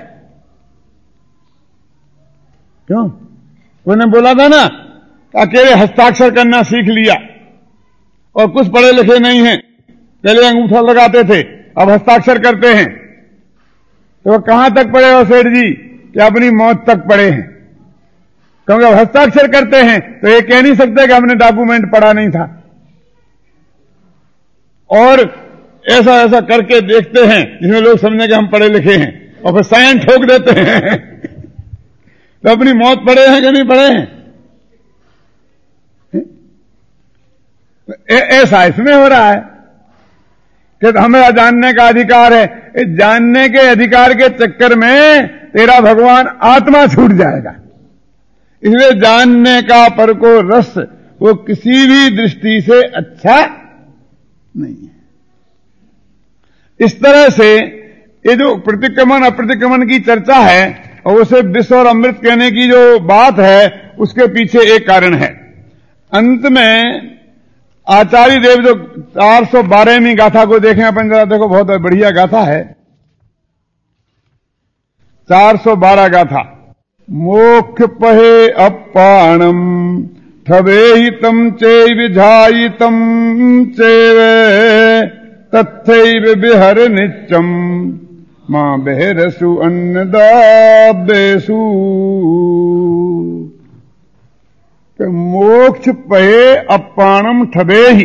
क्यों? उन्होंने बोला था ना, अकेले हस्ताक्षर करना सीख लिया और कुछ पढ़े लिखे नहीं हैं, पहले अंगूठा लगाते थे, अब हस्ताक्षर करते हैं। तो वो कहां तक पढ़े हो सेठ जी? कि अपनी मौत तक पढ़े हैं। क्योंकि अब हस्ताक्षर करते हैं तो ये कह नहीं सकते कि हमने डॉक्यूमेंट पढ़ा नहीं था। और ऐसा ऐसा करके देखते हैं जिसमें लोग समझे कि हम पढ़े लिखे हैं, और फिर साइन ठोक देते हैं। तो अपनी मौत पढ़े हैं कि नहीं पढ़े हैं? ऐसा इसमें हो रहा है कि हमें जानने का अधिकार है। इस जानने के अधिकार के चक्कर में तेरा भगवान आत्मा छूट जाएगा। इसलिए जानने का पर को रस वो किसी भी दृष्टि से अच्छा नहीं है। इस तरह से ये जो प्रतिक्रमण अप्रतिक्रमण की चर्चा है और उसे विश्व और अमृत कहने की जो बात है, उसके पीछे एक कारण है। अंत में आचार्य देव जो 412वीं गाथा को देखें अपन जरा, देखो बहुत बढ़िया गाथा है। 412 गाथा। मोक्ष पहे अपाणम ठवेहितम चैविझायितम चैव तथैव विहर नित्यम मां बहरसु अन्नदाबेसु। मोक्ष पहे अपाणम ठवेहि,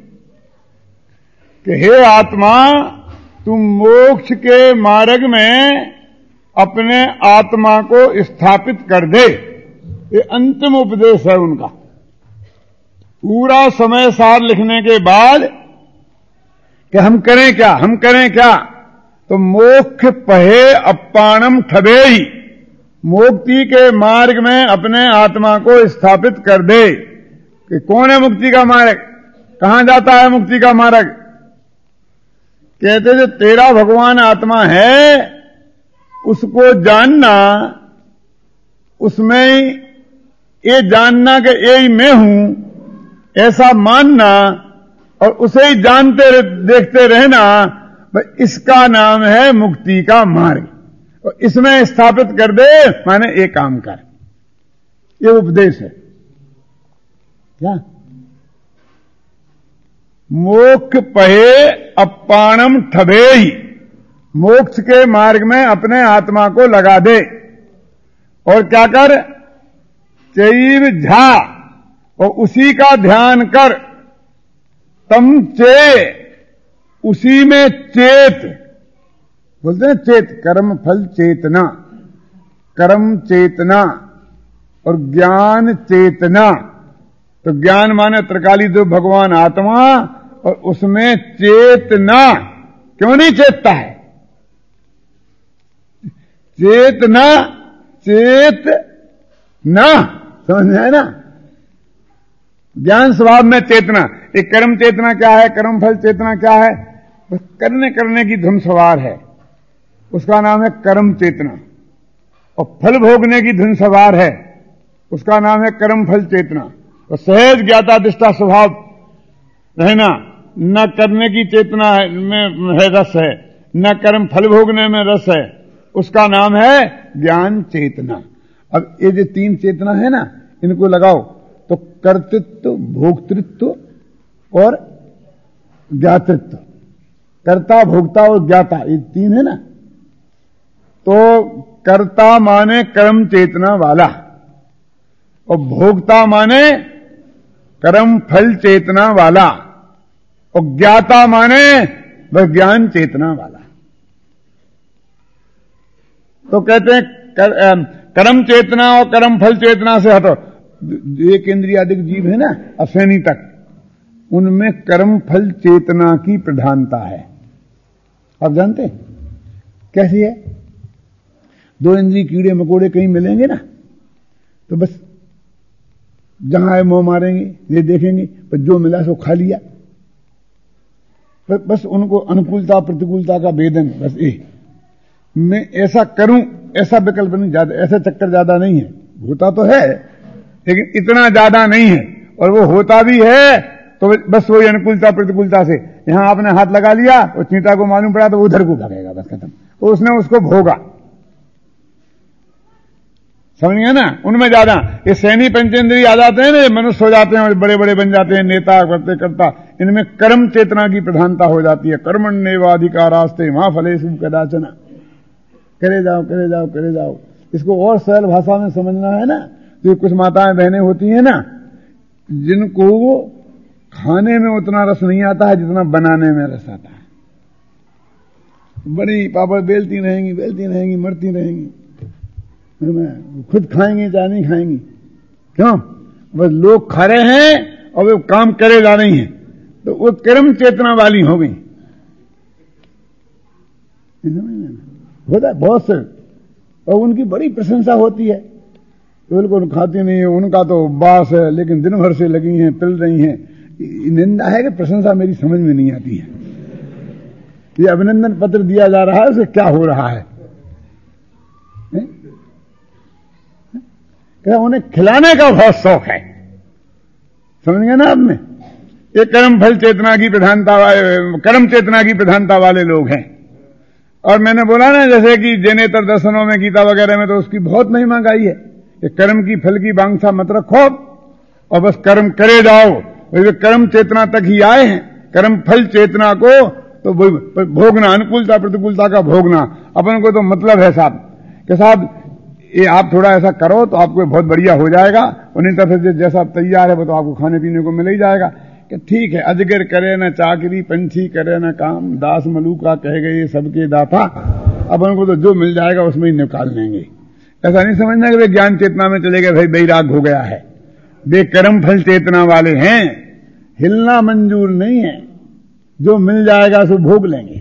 कि हे आत्मा तुम मोक्ष के मार्ग में अपने आत्मा को स्थापित कर दे। ये अंतिम उपदेश है उनका। पूरा समय सार लिखने के बाद कि हम करें क्या, हम करें क्या, तो मोक्ष पहे अपाणम ठवेहि, मुक्ति के मार्ग में अपने आत्मा को स्थापित कर दे। कि कौन है मुक्ति का मार्ग? कहां जाता है मुक्ति का मार्ग? कहते जो तेरा भगवान आत्मा है उसको जानना, उसमें ये जानना कि यही मैं हूं ऐसा मानना और उसे ही जानते देखते रहना, इसका नाम है मुक्ति का मार्ग। और इसमें स्थापित कर दे माने एक काम कर, ये उपदेश है। क्या? मोक्ष पहे अपाणम ठवेहि, मोक्ष के मार्ग में अपने आत्मा को लगा दे। और क्या कर? चैव झा, और उसी का ध्यान कर। तम चे, उसी में चेत, बोलते हैं चेत, कर्म फल चेतना, कर्म चेतना और ज्ञान चेतना। तो ज्ञान माने त्रिकाली दो भगवान आत्मा, और उसमें चेतना। क्यों नहीं चेतता है? चेतना, चेत ना, समझ में आए ना? ज्ञान स्वभाव में चेतना। एक कर्म चेतना क्या है, कर्म फल चेतना क्या है? बस करने की धुन सवार है, उसका नाम है कर्म चेतना। और फल भोगने की धुन सवार है, उसका नाम है कर्म फल चेतना। तो सहज ज्ञाता दिष्टा स्वभाव रहना, न करने की चेतना में है रस है, न कर्म फल भोगने में रस है, उसका नाम है ज्ञान चेतना। अब ये जो तीन चेतना है ना, इनको लगाओ तो कर्तृत्व, भोक्तृत्व और ज्ञातृत्व, कर्ता भोक्ता और ज्ञाता, ये तीन है ना। तो कर्ता माने कर्म चेतना वाला, और भोक्ता माने कर्म फल चेतना वाला, और ज्ञाता माने वह ज्ञान चेतना वाला। तो कहते हैं कर्म चेतना और कर्म फल चेतना से हटो। एक इंद्रियादिक जीव है ना, अश्विनी तक, उनमें कर्म फल चेतना की प्रधानता है। आप जानते हैं कैसी है? दो इंद्रिय कीड़े मकोड़े कहीं मिलेंगे ना, तो बस जहां आए मुंह मारेंगे, ये देखेंगे, पर जो मिला सो खा लिया। बस उनको अनुकूलता प्रतिकूलता का वेदन, बस ये मैं ऐसा करूं, ऐसा विकल्प नहीं, ज्यादा ऐसा चक्कर ज्यादा नहीं है। होता तो है लेकिन इतना ज्यादा नहीं है, और वो होता भी है तो बस वही अनुकूलता प्रतिकूलता से। यहां आपने हाथ लगा लिया और चींटा को मालूम पड़ा तो वो उधर को भागेगा, बस खत्म। तो उसने उसको भोगा, समझ गया ना? उनमें ज्यादा ये सैनी पंचेंद्रिय आ जाते हैं ना, मनुष्य हो जाते हैं और बड़े बड़े बन जाते हैं, नेता करते करता, इनमें कर्म चेतना की प्रधानता हो जाती है। कर्मण्येवाधिकारास्ते मा फलेषु कदाचन, करे जाओ करे जाओ करे जाओ। इसको और सरल भाषा में समझना है ना, तो कुछ माताएं बहनें होती हैं ना, जिनको खाने में उतना रस नहीं आता है जितना बनाने में रस आता है। बड़ी पापड़ बेलती रहेंगी मरती रहेंगी, खुद खाएंगी चाहे नहीं खाएंगी। क्यों? बस लोग खा रहे हैं और वो काम करे जा रही हैं, तो वो कर्म चेतना वाली हो गई। होता है बहुत से, और उनकी बड़ी प्रशंसा होती है। तो बिल्कुल खाती नहीं है, उनका तो उपवास है, लेकिन दिन भर से लगी हैं, पिल रही हैं। निंदा है कि प्रशंसा मेरी समझ में नहीं आती है। ये अभिनंदन पत्र दिया जा रहा है, उसे क्या हो रहा है? क्या उन्हें खिलाने का बहुत शौक है, समझ गए ना आपने? ये कर्म फल चेतना की प्रधानता वाले, कर्म चेतना की प्रधानता वाले लोग हैं। और मैंने बोला ना, जैसे कि जैनेतर दर्शनों में, गीता वगैरह में तो उसकी बहुत महिमा गाई है कि कर्म की फल की वांछा मत रखो और बस कर्म करे जाओ। वे कर्म चेतना तक ही आए हैं, कर्म फल चेतना को तो भोगना, अनुकूलता प्रतिकूलता का भोगना अपन को तो मतलब है साहब कि साहब ये आप थोड़ा ऐसा करो तो आपको बहुत बढ़िया हो जाएगा, उन्हीं तरफ से जैसा आप तैयार है वो तो आपको खाने पीने को मिल ही जाएगा। कि ठीक है, अजगर करे न चाकरी, पंछी करे न काम, दास मलूका कह गए सबके दाता, अब उनको तो जो मिल जाएगा उसमें ही निकाल लेंगे। ऐसा नहीं समझना कि वे ज्ञान चेतना में चले गए, भाई बैराग हो गया है। वे कर्म फल चेतना वाले हैं, हिलना मंजूर नहीं है, जो मिल जाएगा सो भोग लेंगे।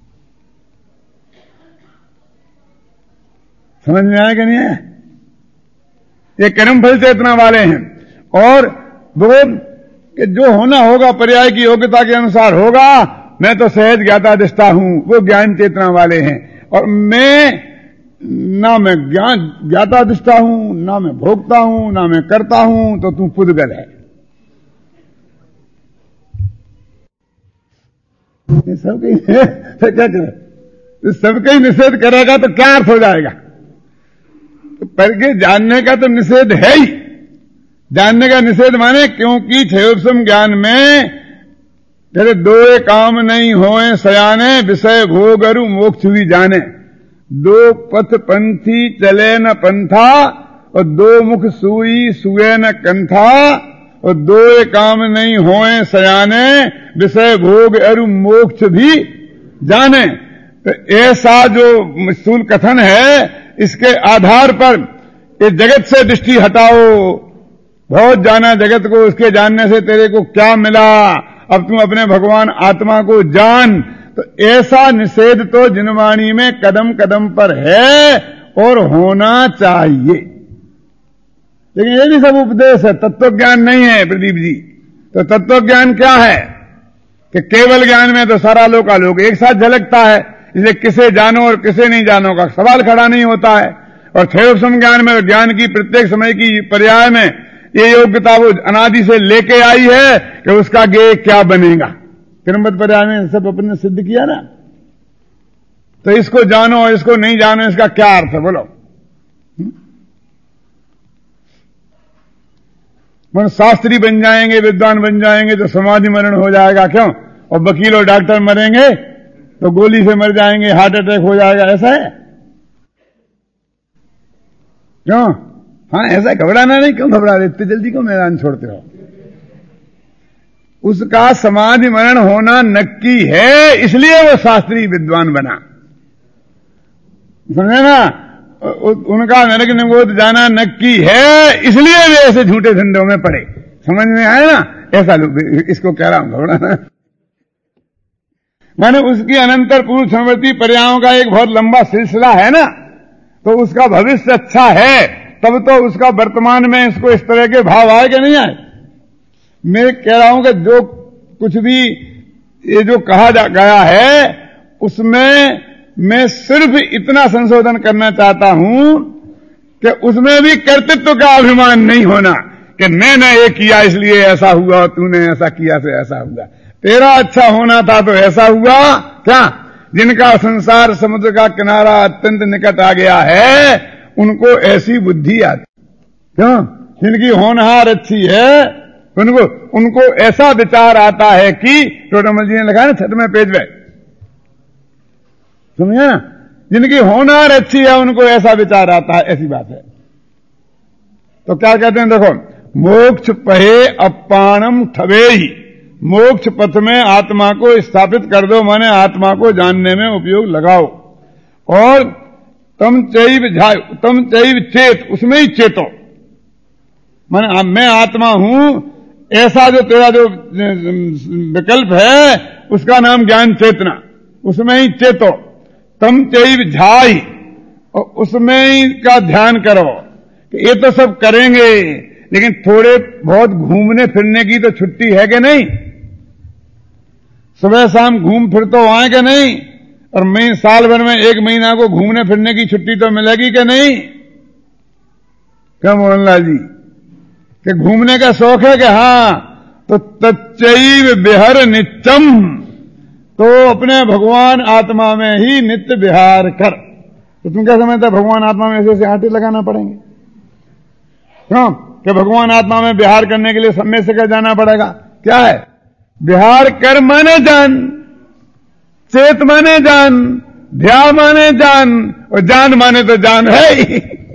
समझ में आया कि नहीं है? ये कर्म फल चेतना वाले हैं। और वो कि जो होना होगा पर्याय की योग्यता के अनुसार होगा। मैं तो सहज ज्ञाता दिष्टा हूं, वो ज्ञान चेतना वाले हैं। और मैं ना मैं ज्ञाता दिष्टा हूं, ना मैं भोगता हूं, ना मैं करता हूं, तो तू पुद्गल है। सबके क्या करे? सबके ही निषेध करेगा तो क्या अर्थ हो जाएगा? पर के जानने का तो निषेध है ही। जानने का निषेध माने क्योंकि क्षयोपम ज्ञान में तेरे दो काम नहीं होए सयाने, विषय भोग अरु मोक्ष भी जाने। दो पथ पंथी चले न पंथा, और दो मुख सुई सुए न कंथा, और दो काम नहीं होए सयाने, विषय भोग अरु मोक्ष भी जाने। तो ऐसा जो स्थूल कथन है, इसके आधार पर इस जगत से दृष्टि हटाओ। बहुत जाना जगत को, उसके जानने से तेरे को क्या मिला, अब तू अपने भगवान आत्मा को जान। तो ऐसा निषेध तो जिनवाणी में कदम कदम पर है और होना चाहिए। लेकिन ये भी सब उपदेश है, तत्व ज्ञान नहीं है प्रदीप जी। तो तत्व ज्ञान क्या है कि केवल ज्ञान में तो सारा लोकालोक एक साथ झलकता है, इसलिए किसे जानो और किसे नहीं जानो का सवाल खड़ा नहीं होता है। और क्षयोपम ज्ञान में ज्ञान की प्रत्येक समय की पर्याय में ये योग्यता वो अनादि से लेके आई है कि उसका ज्ञेय क्या बनेगा। क्रमबद्ध पर्याय में सब अपने सिद्ध किया ना। तो इसको जानो और इसको नहीं जानो, इसका क्या अर्थ है बोलो। मन शास्त्री बन जाएंगे, विद्वान बन जाएंगे तो समाधि मरण हो जाएगा, क्यों? और वकील और डॉक्टर मरेंगे तो गोली से मर जाएंगे, हार्ट अटैक हो जाएगा, ऐसा है क्यों? हाँ, ऐसा घबराना नहीं। क्यों घबरा रहे, इतनी जल्दी क्यों मैदान छोड़ते हो? उसका समाधि मरण होना नक्की है, इसलिए वो शास्त्री विद्वान बना, समझे ना? उनका नरक निगोद जाना नक्की है, इसलिए वे ऐसे झूठे धंधों में पड़े। समझ में आया ना? ऐसा इसको कह रहा हूं घबराना। माने उसकी अनंतर पूर्व समवर्ती पर्यायों का एक बहुत लंबा सिलसिला है ना, तो उसका भविष्य अच्छा है, तब तो उसका वर्तमान में इसको इस तरह के भाव आए कि नहीं आए। मैं कह रहा हूं कि जो कुछ भी ये जो कहा गया है, उसमें मैं सिर्फ इतना संशोधन करना चाहता हूं कि उसमें भी कर्तृत्व का अभिमान नहीं होना कि मैंने ये किया इसलिए ऐसा हुआ और तूने ऐसा किया तो ऐसा हुआ। तेरा अच्छा होना था तो ऐसा हुआ क्या? जिनका संसार समुद्र का किनारा अत्यंत निकट आ गया है, उनको ऐसी बुद्धि आती, क्यों? जिनकी होनहार अच्छी है, उनको ऐसा विचार आता है कि टोटमल जी ने लिखा है ना छठवें पेज में, समझे ना? जिनकी होनहार अच्छी है उनको ऐसा विचार आता है, ऐसी बात है। तो क्या कहते हैं देखो, मोक्ष पहे अपाणम ठवे ही, मोक्ष पथ में आत्मा को स्थापित कर दो, माने आत्मा को जानने में उपयोग लगाओ। और तम चैव चेत, उसमें ही चेतो, माने मैं आत्मा हूं, ऐसा जो तेरा जो विकल्प है उसका नाम ज्ञान चेतना, उसमें ही चेतो। तम चैव झाई, और उसमें ही का ध्यान करो। ये तो सब करेंगे, लेकिन थोड़े बहुत घूमने फिरने की तो छुट्टी है कि नहीं? सुबह शाम घूम फिर तो आए कि नहीं? और मैं साल भर में 1 महीना को घूमने फिरने की छुट्टी तो मिलेगी कि नहीं? क्या मोहनलाल जी कि घूमने का शौक है कि हाँ, तो तच्चैव विहर नित्यम, तो अपने भगवान आत्मा में ही नित्य विहार कर। तो तुम क्या समझते भगवान आत्मा में ऐसे आटे लगाना पड़ेंगे? क्यों कि भगवान आत्मा में विहार करने के लिए समय से कर जाना पड़ेगा? क्या है विहार? कर माने जान, चेत माने जान, ध्यान माने जान, और जान माने तो जान है ही।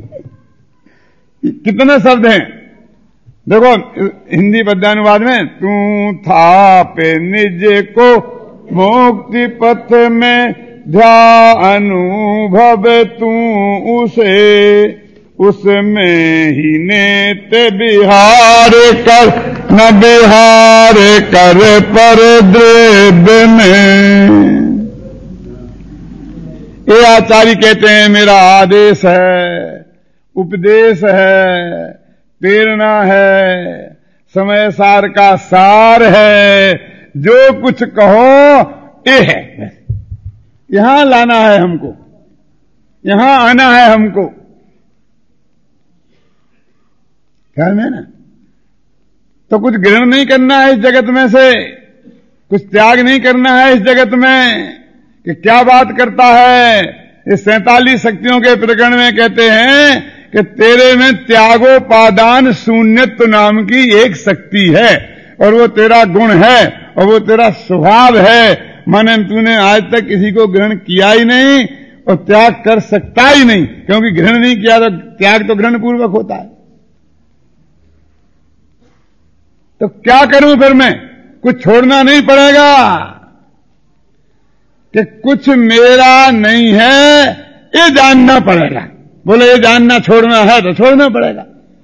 कितने शब्द हैं देखो हिंदी पद्यानुवाद में, तू था पे निज को मुक्ति पथ में ध्यान अनुभव, तू उसे उसमें ही नेत बिहार कर, न बिहार कर पर द्रव्य में। ये आचार्य कहते हैं मेरा आदेश है, उपदेश है, प्रेरणा है, समय सार का सार है, जो कुछ कहो ये है। यहां लाना है हमको, यहां आना है हमको, ख्याल में ना? तो कुछ ग्रहण नहीं करना है इस जगत में से, कुछ त्याग नहीं करना है इस जगत में कि क्या बात करता है। इस 47 शक्तियों के प्रकरण में कहते हैं कि तेरे में त्यागोपादान शून्यत्व नाम की एक शक्ति है, और वो तेरा गुण है और वो तेरा स्वभाव है। माने तूने आज तक किसी को ग्रहण किया ही नहीं और त्याग कर सकता ही नहीं, क्योंकि ग्रहण नहीं किया तो त्याग तो ग्रहण पूर्वक होता है। तो क्या करूं फिर मैं? कुछ छोड़ना नहीं पड़ेगा कि कुछ मेरा नहीं है, ये जानना पड़ेगा। बोले ये जानना छोड़ना है तो छोड़ना पड़ेगा।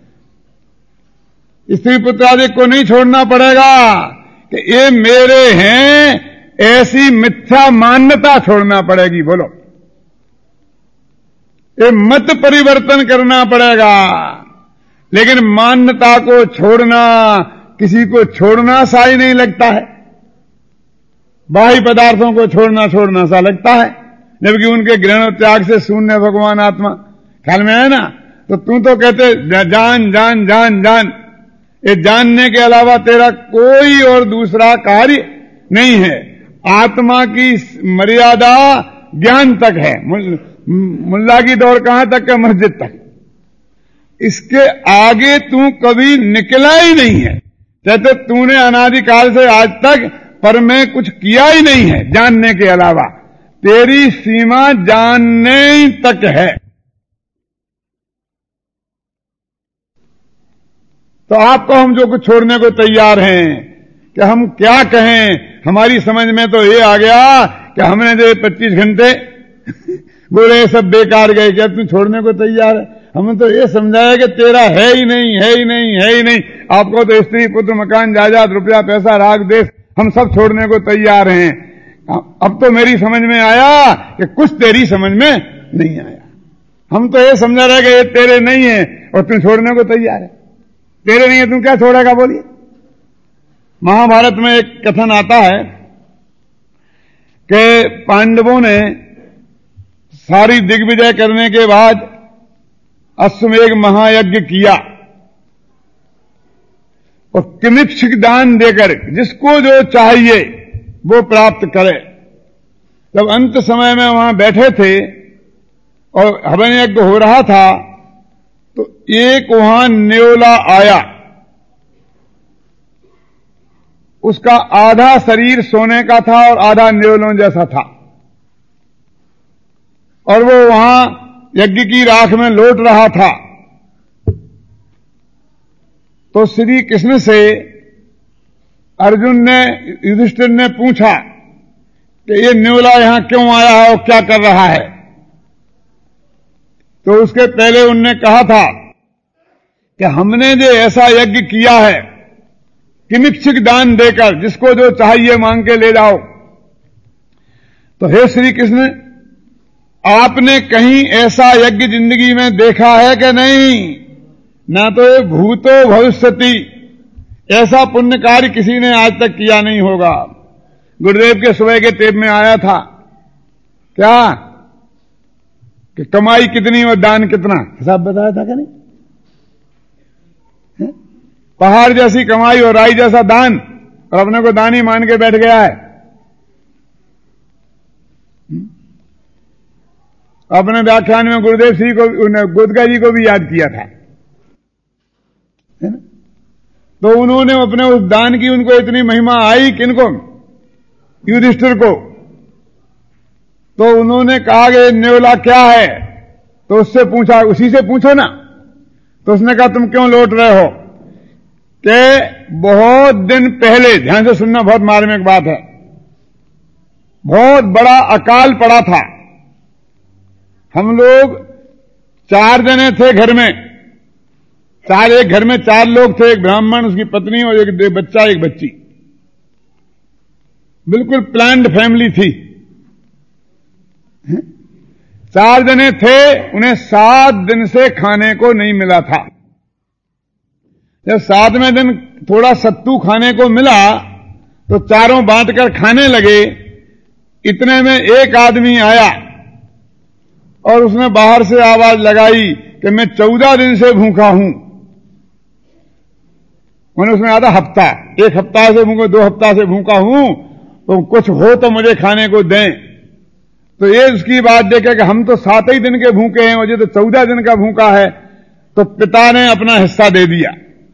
स्त्री पुत्र आदि को नहीं छोड़ना पड़ेगा कि ये मेरे हैं, ऐसी मिथ्या मान्यता छोड़ना पड़ेगी। बोलो, ये मत परिवर्तन करना पड़ेगा। लेकिन मान्यता को छोड़ना किसी को छोड़ना सा ही नहीं लगता है। बाह्य पदार्थों को छोड़ना सा लगता है, जबकि उनके ग्रहण त्याग से शून्य भगवान आत्मा ख्याल में है ना। तो तू तो कहते जान जान जान जान, ये जानने के अलावा तेरा कोई और दूसरा कार्य नहीं है। आत्मा की मर्यादा ज्ञान तक है। मुल्ला की दौड़ कहां तक है? मस्जिद तक। इसके आगे तू कभी निकला ही नहीं है। कहते तूने अनादिकाल से आज तक पर में कुछ किया ही नहीं है जानने के अलावा। तेरी सीमा जानने तक है। तो आपको हम जो कुछ छोड़ने को तैयार हैं कि हम क्या कहें। हमारी समझ में तो ये आ गया कि हमने जो 25 घंटे बोले सब बेकार गए। क्या तू छोड़ने को तैयार है? हमने तो ये समझाया कि तेरा है ही नहीं, है ही नहीं, है ही नहीं। आपको तो स्त्री पुत्र मकान जायदाद रुपया पैसा राग देश हम सब छोड़ने को तैयार हैं। अब तो मेरी समझ में आया कि कुछ तेरी समझ में नहीं आया। हम तो ये समझा रहे कि ये तेरे नहीं है और तू छोड़ने को तैयार है। तेरे नहीं है, तू क्या छोड़ेगा? बोलिए। महाभारत में एक कथन आता है कि पांडवों ने सारी दिग्विजय करने के बाद अश्वमेध महायज्ञ किया और किमिक्षिक दान देकर जिसको जो चाहिए वो प्राप्त करे। जब अंत समय में वहां बैठे थे और हवन यज्ञ हो रहा था तो एक वहां न्योला आया। उसका आधा शरीर सोने का था और आधा न्योलों जैसा था, और वो वहां यज्ञ की राख में लौट रहा था। तो श्री कृष्ण से अर्जुन ने, युधिष्ठिर ने पूछा कि ये न्योला यहां क्यों आया है और क्या कर रहा है? तो उसके पहले उनने कहा था कि हमने जो ऐसा यज्ञ किया है किमिक्षिक दान देकर, जिसको जो चाहिए मांग के ले जाओ। तो हे श्री कृष्ण, आपने कहीं ऐसा यज्ञ जिंदगी में देखा है कि नहीं? ना तो ये भूतो भविष्यति, ऐसा पुण्य कार्य किसी ने आज तक किया नहीं होगा। गुरुदेव के सुबह के टेप में आया था क्या कि कमाई कितनी और दान कितना, हिसाब बताया था कि नहीं? पहाड़ जैसी कमाई और राई जैसा दान, और अपने को दानी मान के बैठ गया है। अपने व्याख्यान में गुरुदेव श्री को, गोदका जी को भी याद किया था, है ना? तो उन्होंने अपने उस दान की उनको इतनी महिमा आई, किनको? युधिष्ठिर को। तो उन्होंने कहा कि न्योला क्या है? तो उससे पूछा, उसी से पूछो ना। तो उसने कहा तुम क्यों लौट रहे हो? कि बहुत दिन पहले, ध्यान से सुनना, बहुत मार्मिक बात है, बहुत बड़ा अकाल पड़ा था। हम लोग 4 जने थे घर में, एक घर में 4 लोग थे, एक ब्राह्मण, उसकी पत्नी और एक बच्चा, एक बच्ची। बिल्कुल प्लान्ड फैमिली थी। 4 जने थे, उन्हें 7 दिन से खाने को नहीं मिला था। जब 7वें दिन थोड़ा सत्तू खाने को मिला तो चारों बांटकर खाने लगे। इतने में एक आदमी आया और उसने बाहर से आवाज लगाई कि मैं 14 दिन से भूखा हूं। मैंने उसमें आधा हफ्ता, 1 हफ्ता से भूखा, 2 हफ्ता से भूखा हूं, तो कुछ हो तो मुझे खाने को दें। तो ये उसकी बात देखे कि हम तो 7 ही दिन के भूखे हैं, मुझे तो 14 दिन का भूखा है। तो पिता ने अपना हिस्सा दे दिया।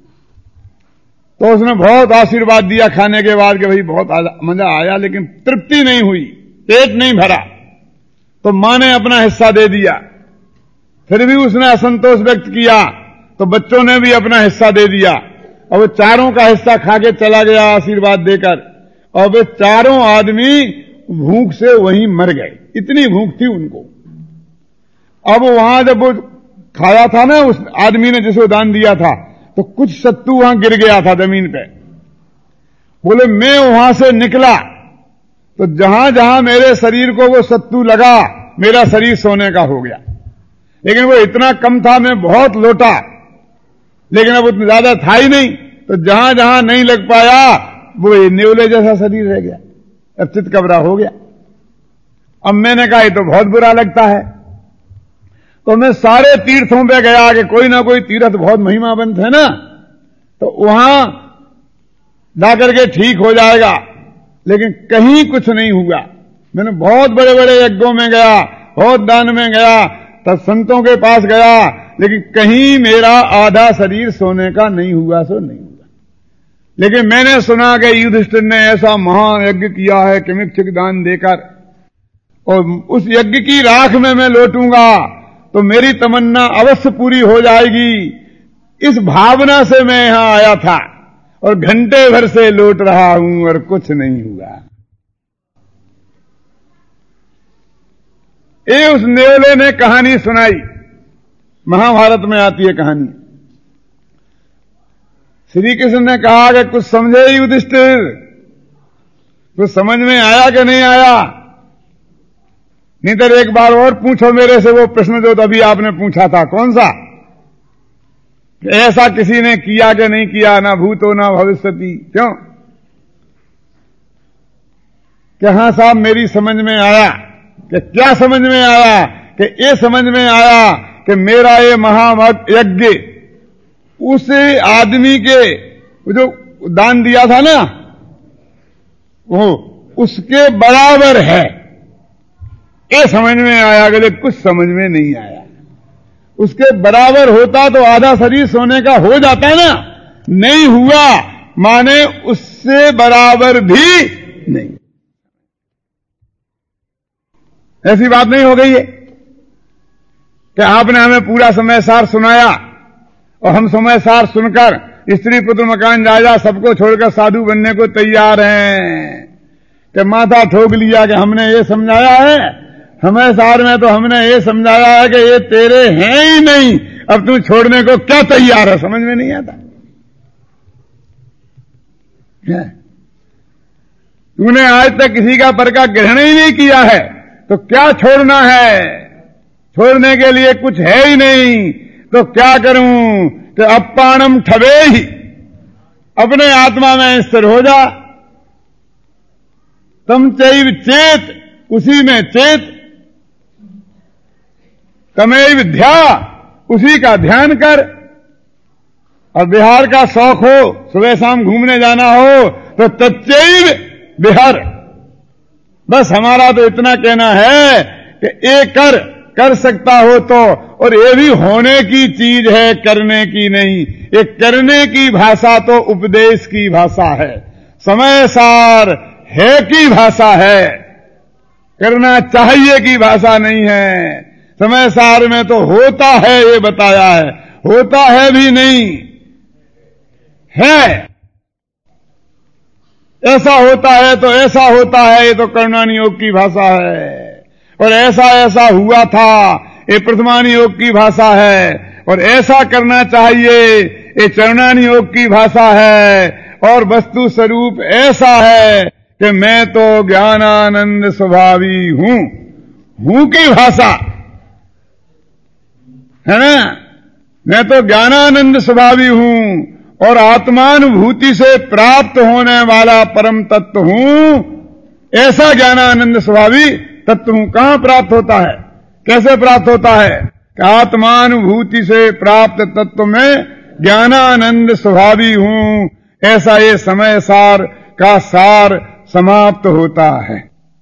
तो उसने बहुत आशीर्वाद दिया खाने के बाद कि भाई बहुत मजा आया, लेकिन तृप्ति नहीं हुई, पेट नहीं भरा। तो मां ने अपना हिस्सा दे दिया। फिर भी उसने असंतोष व्यक्त किया तो बच्चों ने भी अपना हिस्सा दे दिया। और वो चारों का हिस्सा खा के चला गया आशीर्वाद देकर, और वे चारों आदमी भूख से वहीं मर गए, इतनी भूख थी उनको। अब वहां जब वो खाया था ना उस आदमी ने जिसको दान दिया था, तो कुछ सत्तू वहां गिर गया था जमीन पे। बोले मैं वहां से निकला तो जहां जहां मेरे शरीर को वो सत्तू लगा, मेरा शरीर सोने का हो गया। लेकिन वो इतना कम था, मैं बहुत लौटा, लेकिन अब उतना ज्यादा था ही नहीं, तो जहां जहां नहीं लग पाया वो नेवले जैसा शरीर रह गया, अब चित कबरा हो गया। अब मैंने कहा ये तो बहुत बुरा लगता है, तो मैं सारे तीर्थों पे गया कि कोई ना कोई तीर्थ बहुत महिमावंत है ना, तो वहां जाकर के ठीक हो जाएगा, लेकिन कहीं कुछ नहीं हुआ। मैंने बहुत बड़े बड़े यज्ञों में गया, बहुत दान में गया, तब संतों के पास गया, लेकिन कहीं मेरा आधा शरीर सोने का नहीं हुआ, सो नहीं हुआ। लेकिन मैंने सुना कि युधिष्ठिर ने ऐसा महान यज्ञ किया है किमिच्छिक दान देकर, और उस यज्ञ की राख में मैं लौटूंगा तो मेरी तमन्ना अवश्य पूरी हो जाएगी। इस भावना से मैं यहां आया था और घंटे भर से लौट रहा हूं और कुछ नहीं हुआ। ये उस नेवले ने कहानी सुनाई, महाभारत में आती है कहानी। श्री कृष्ण ने कहा कि कुछ समझे युधिष्ठिर, कुछ समझ में आया कि नहीं आया? नहीं तो एक बार और पूछो मेरे से वो प्रश्न जो अभी आपने पूछा था, कौन सा? ऐसा किसी ने किया कि नहीं किया, ना भूतो ना भविष्यति। क्यों? कि हाँ साहब मेरी समझ में आया। कि क्या समझ में आया? कि ये समझ में आया कि मेरा ये महायज्ञ उस आदमी के जो दान दिया था ना, वो उसके बराबर है, ये समझ में आया। अगर कुछ समझ में नहीं आया, उसके बराबर होता तो आधा शरीर सोने का हो जाता ना, नहीं हुआ माने उससे बराबर भी नहीं। ऐसी बात नहीं हो गई है कि आपने हमें पूरा समय सार सुनाया और हम समय सार सुनकर स्त्री पुत्र मकान राजा सबको छोड़कर साधु बनने को तैयार हैं। कि माथा ठोक लिया कि हमने ये समझाया है, हमें सार में तो हमने ये समझाया है कि ये तेरे हैं ही नहीं, अब तू छोड़ने को क्या तैयार है? समझ में नहीं आता। तूने आज तक किसी का पर का ग्रहण ही नहीं किया है, तो क्या छोड़ना है? छोड़ने के लिए कुछ है ही नहीं, तो क्या करूं? कि अपाणम ठबे ही, अपने आत्मा में स्थिर हो जा। तम चैव चेत, उसी में चेत। तमेव ध्या, उसी का ध्यान कर। और बिहार का शौक हो, सुबह शाम घूमने जाना हो, तो तच्चैव बिहार। बस हमारा तो इतना कहना है कि ये कर सकता हो तो, और ये भी होने की चीज है, करने की नहीं। ये करने की भाषा तो उपदेश की भाषा है, समय सार है की भाषा है, करना चाहिए की भाषा नहीं है। समय सार में तो होता है ये बताया है, होता है भी नहीं है। ऐसा होता है तो ऐसा होता है, ये तो कर्णानी योग की भाषा है। और ऐसा ऐसा हुआ था, ये प्रथमानी योग की भाषा है। और ऐसा करना चाहिए, ये चरणानी योग की भाषा है। और वस्तु स्वरूप ऐसा है कि मैं तो ज्ञानानंद स्वभावी हूं की भाषा है ना। मैं तो ज्ञानानंद स्वभावी हूं और आत्मानुभूति से प्राप्त होने वाला परम तत्व हूं, ऐसा ज्ञानानंद स्वभावी तत्व हूं। कहां प्राप्त होता है, कैसे प्राप्त होता है? कि आत्मानुभूति से प्राप्त तत्व में ज्ञानानंद स्वभावी हूं, ऐसा ये समय सार का सार समाप्त होता है।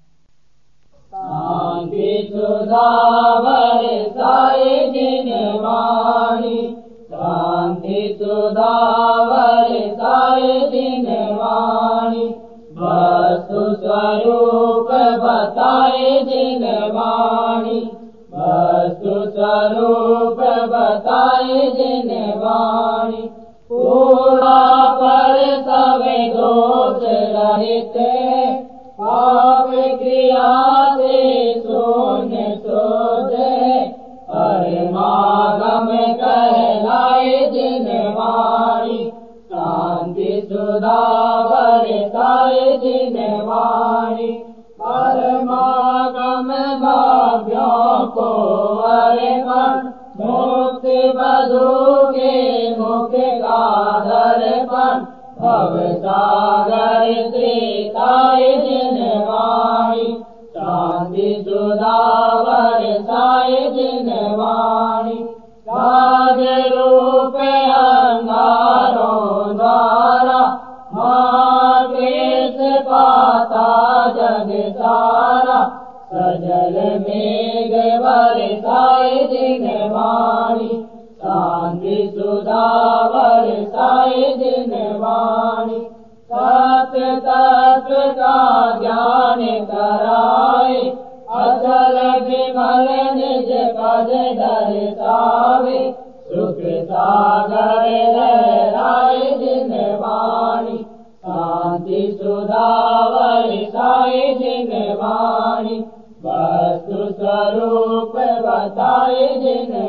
शांति सुधा बरसाए जिन वाणी, शांति सुधा बरसाए जिन वाणी, वस्तु स्वरूप बताए जिन वाणी, वस्तु स्वरूप बताए जिन वाणी। पूरा पर सब दोष रहित पाप क्रिया से शून्य शोधे परमागम कहलाए जिन वाणी शांति सुधा बरसाए जिन वाणी परमागम भाव्यों को अर्पण मुक्ति बधू के मुख का दर्पण भवसागर त्रिताय जिन वाणी शांति सुधा बरसाए जिन वाणी राज रूप अंगारों द्वारा महाकेश पाता जग सारा सजल मेघ बरसाए जिन वाणी शांति सुधा बरसाए जिन वाणी सत्य तत्व का ज्ञान कराए अचल विमल निज पद दर्शावे सुख सागर लहराए जिन वाणी शांति सुधा बरसाए जिन वाणी वस्तु स्वरूप बताए जिन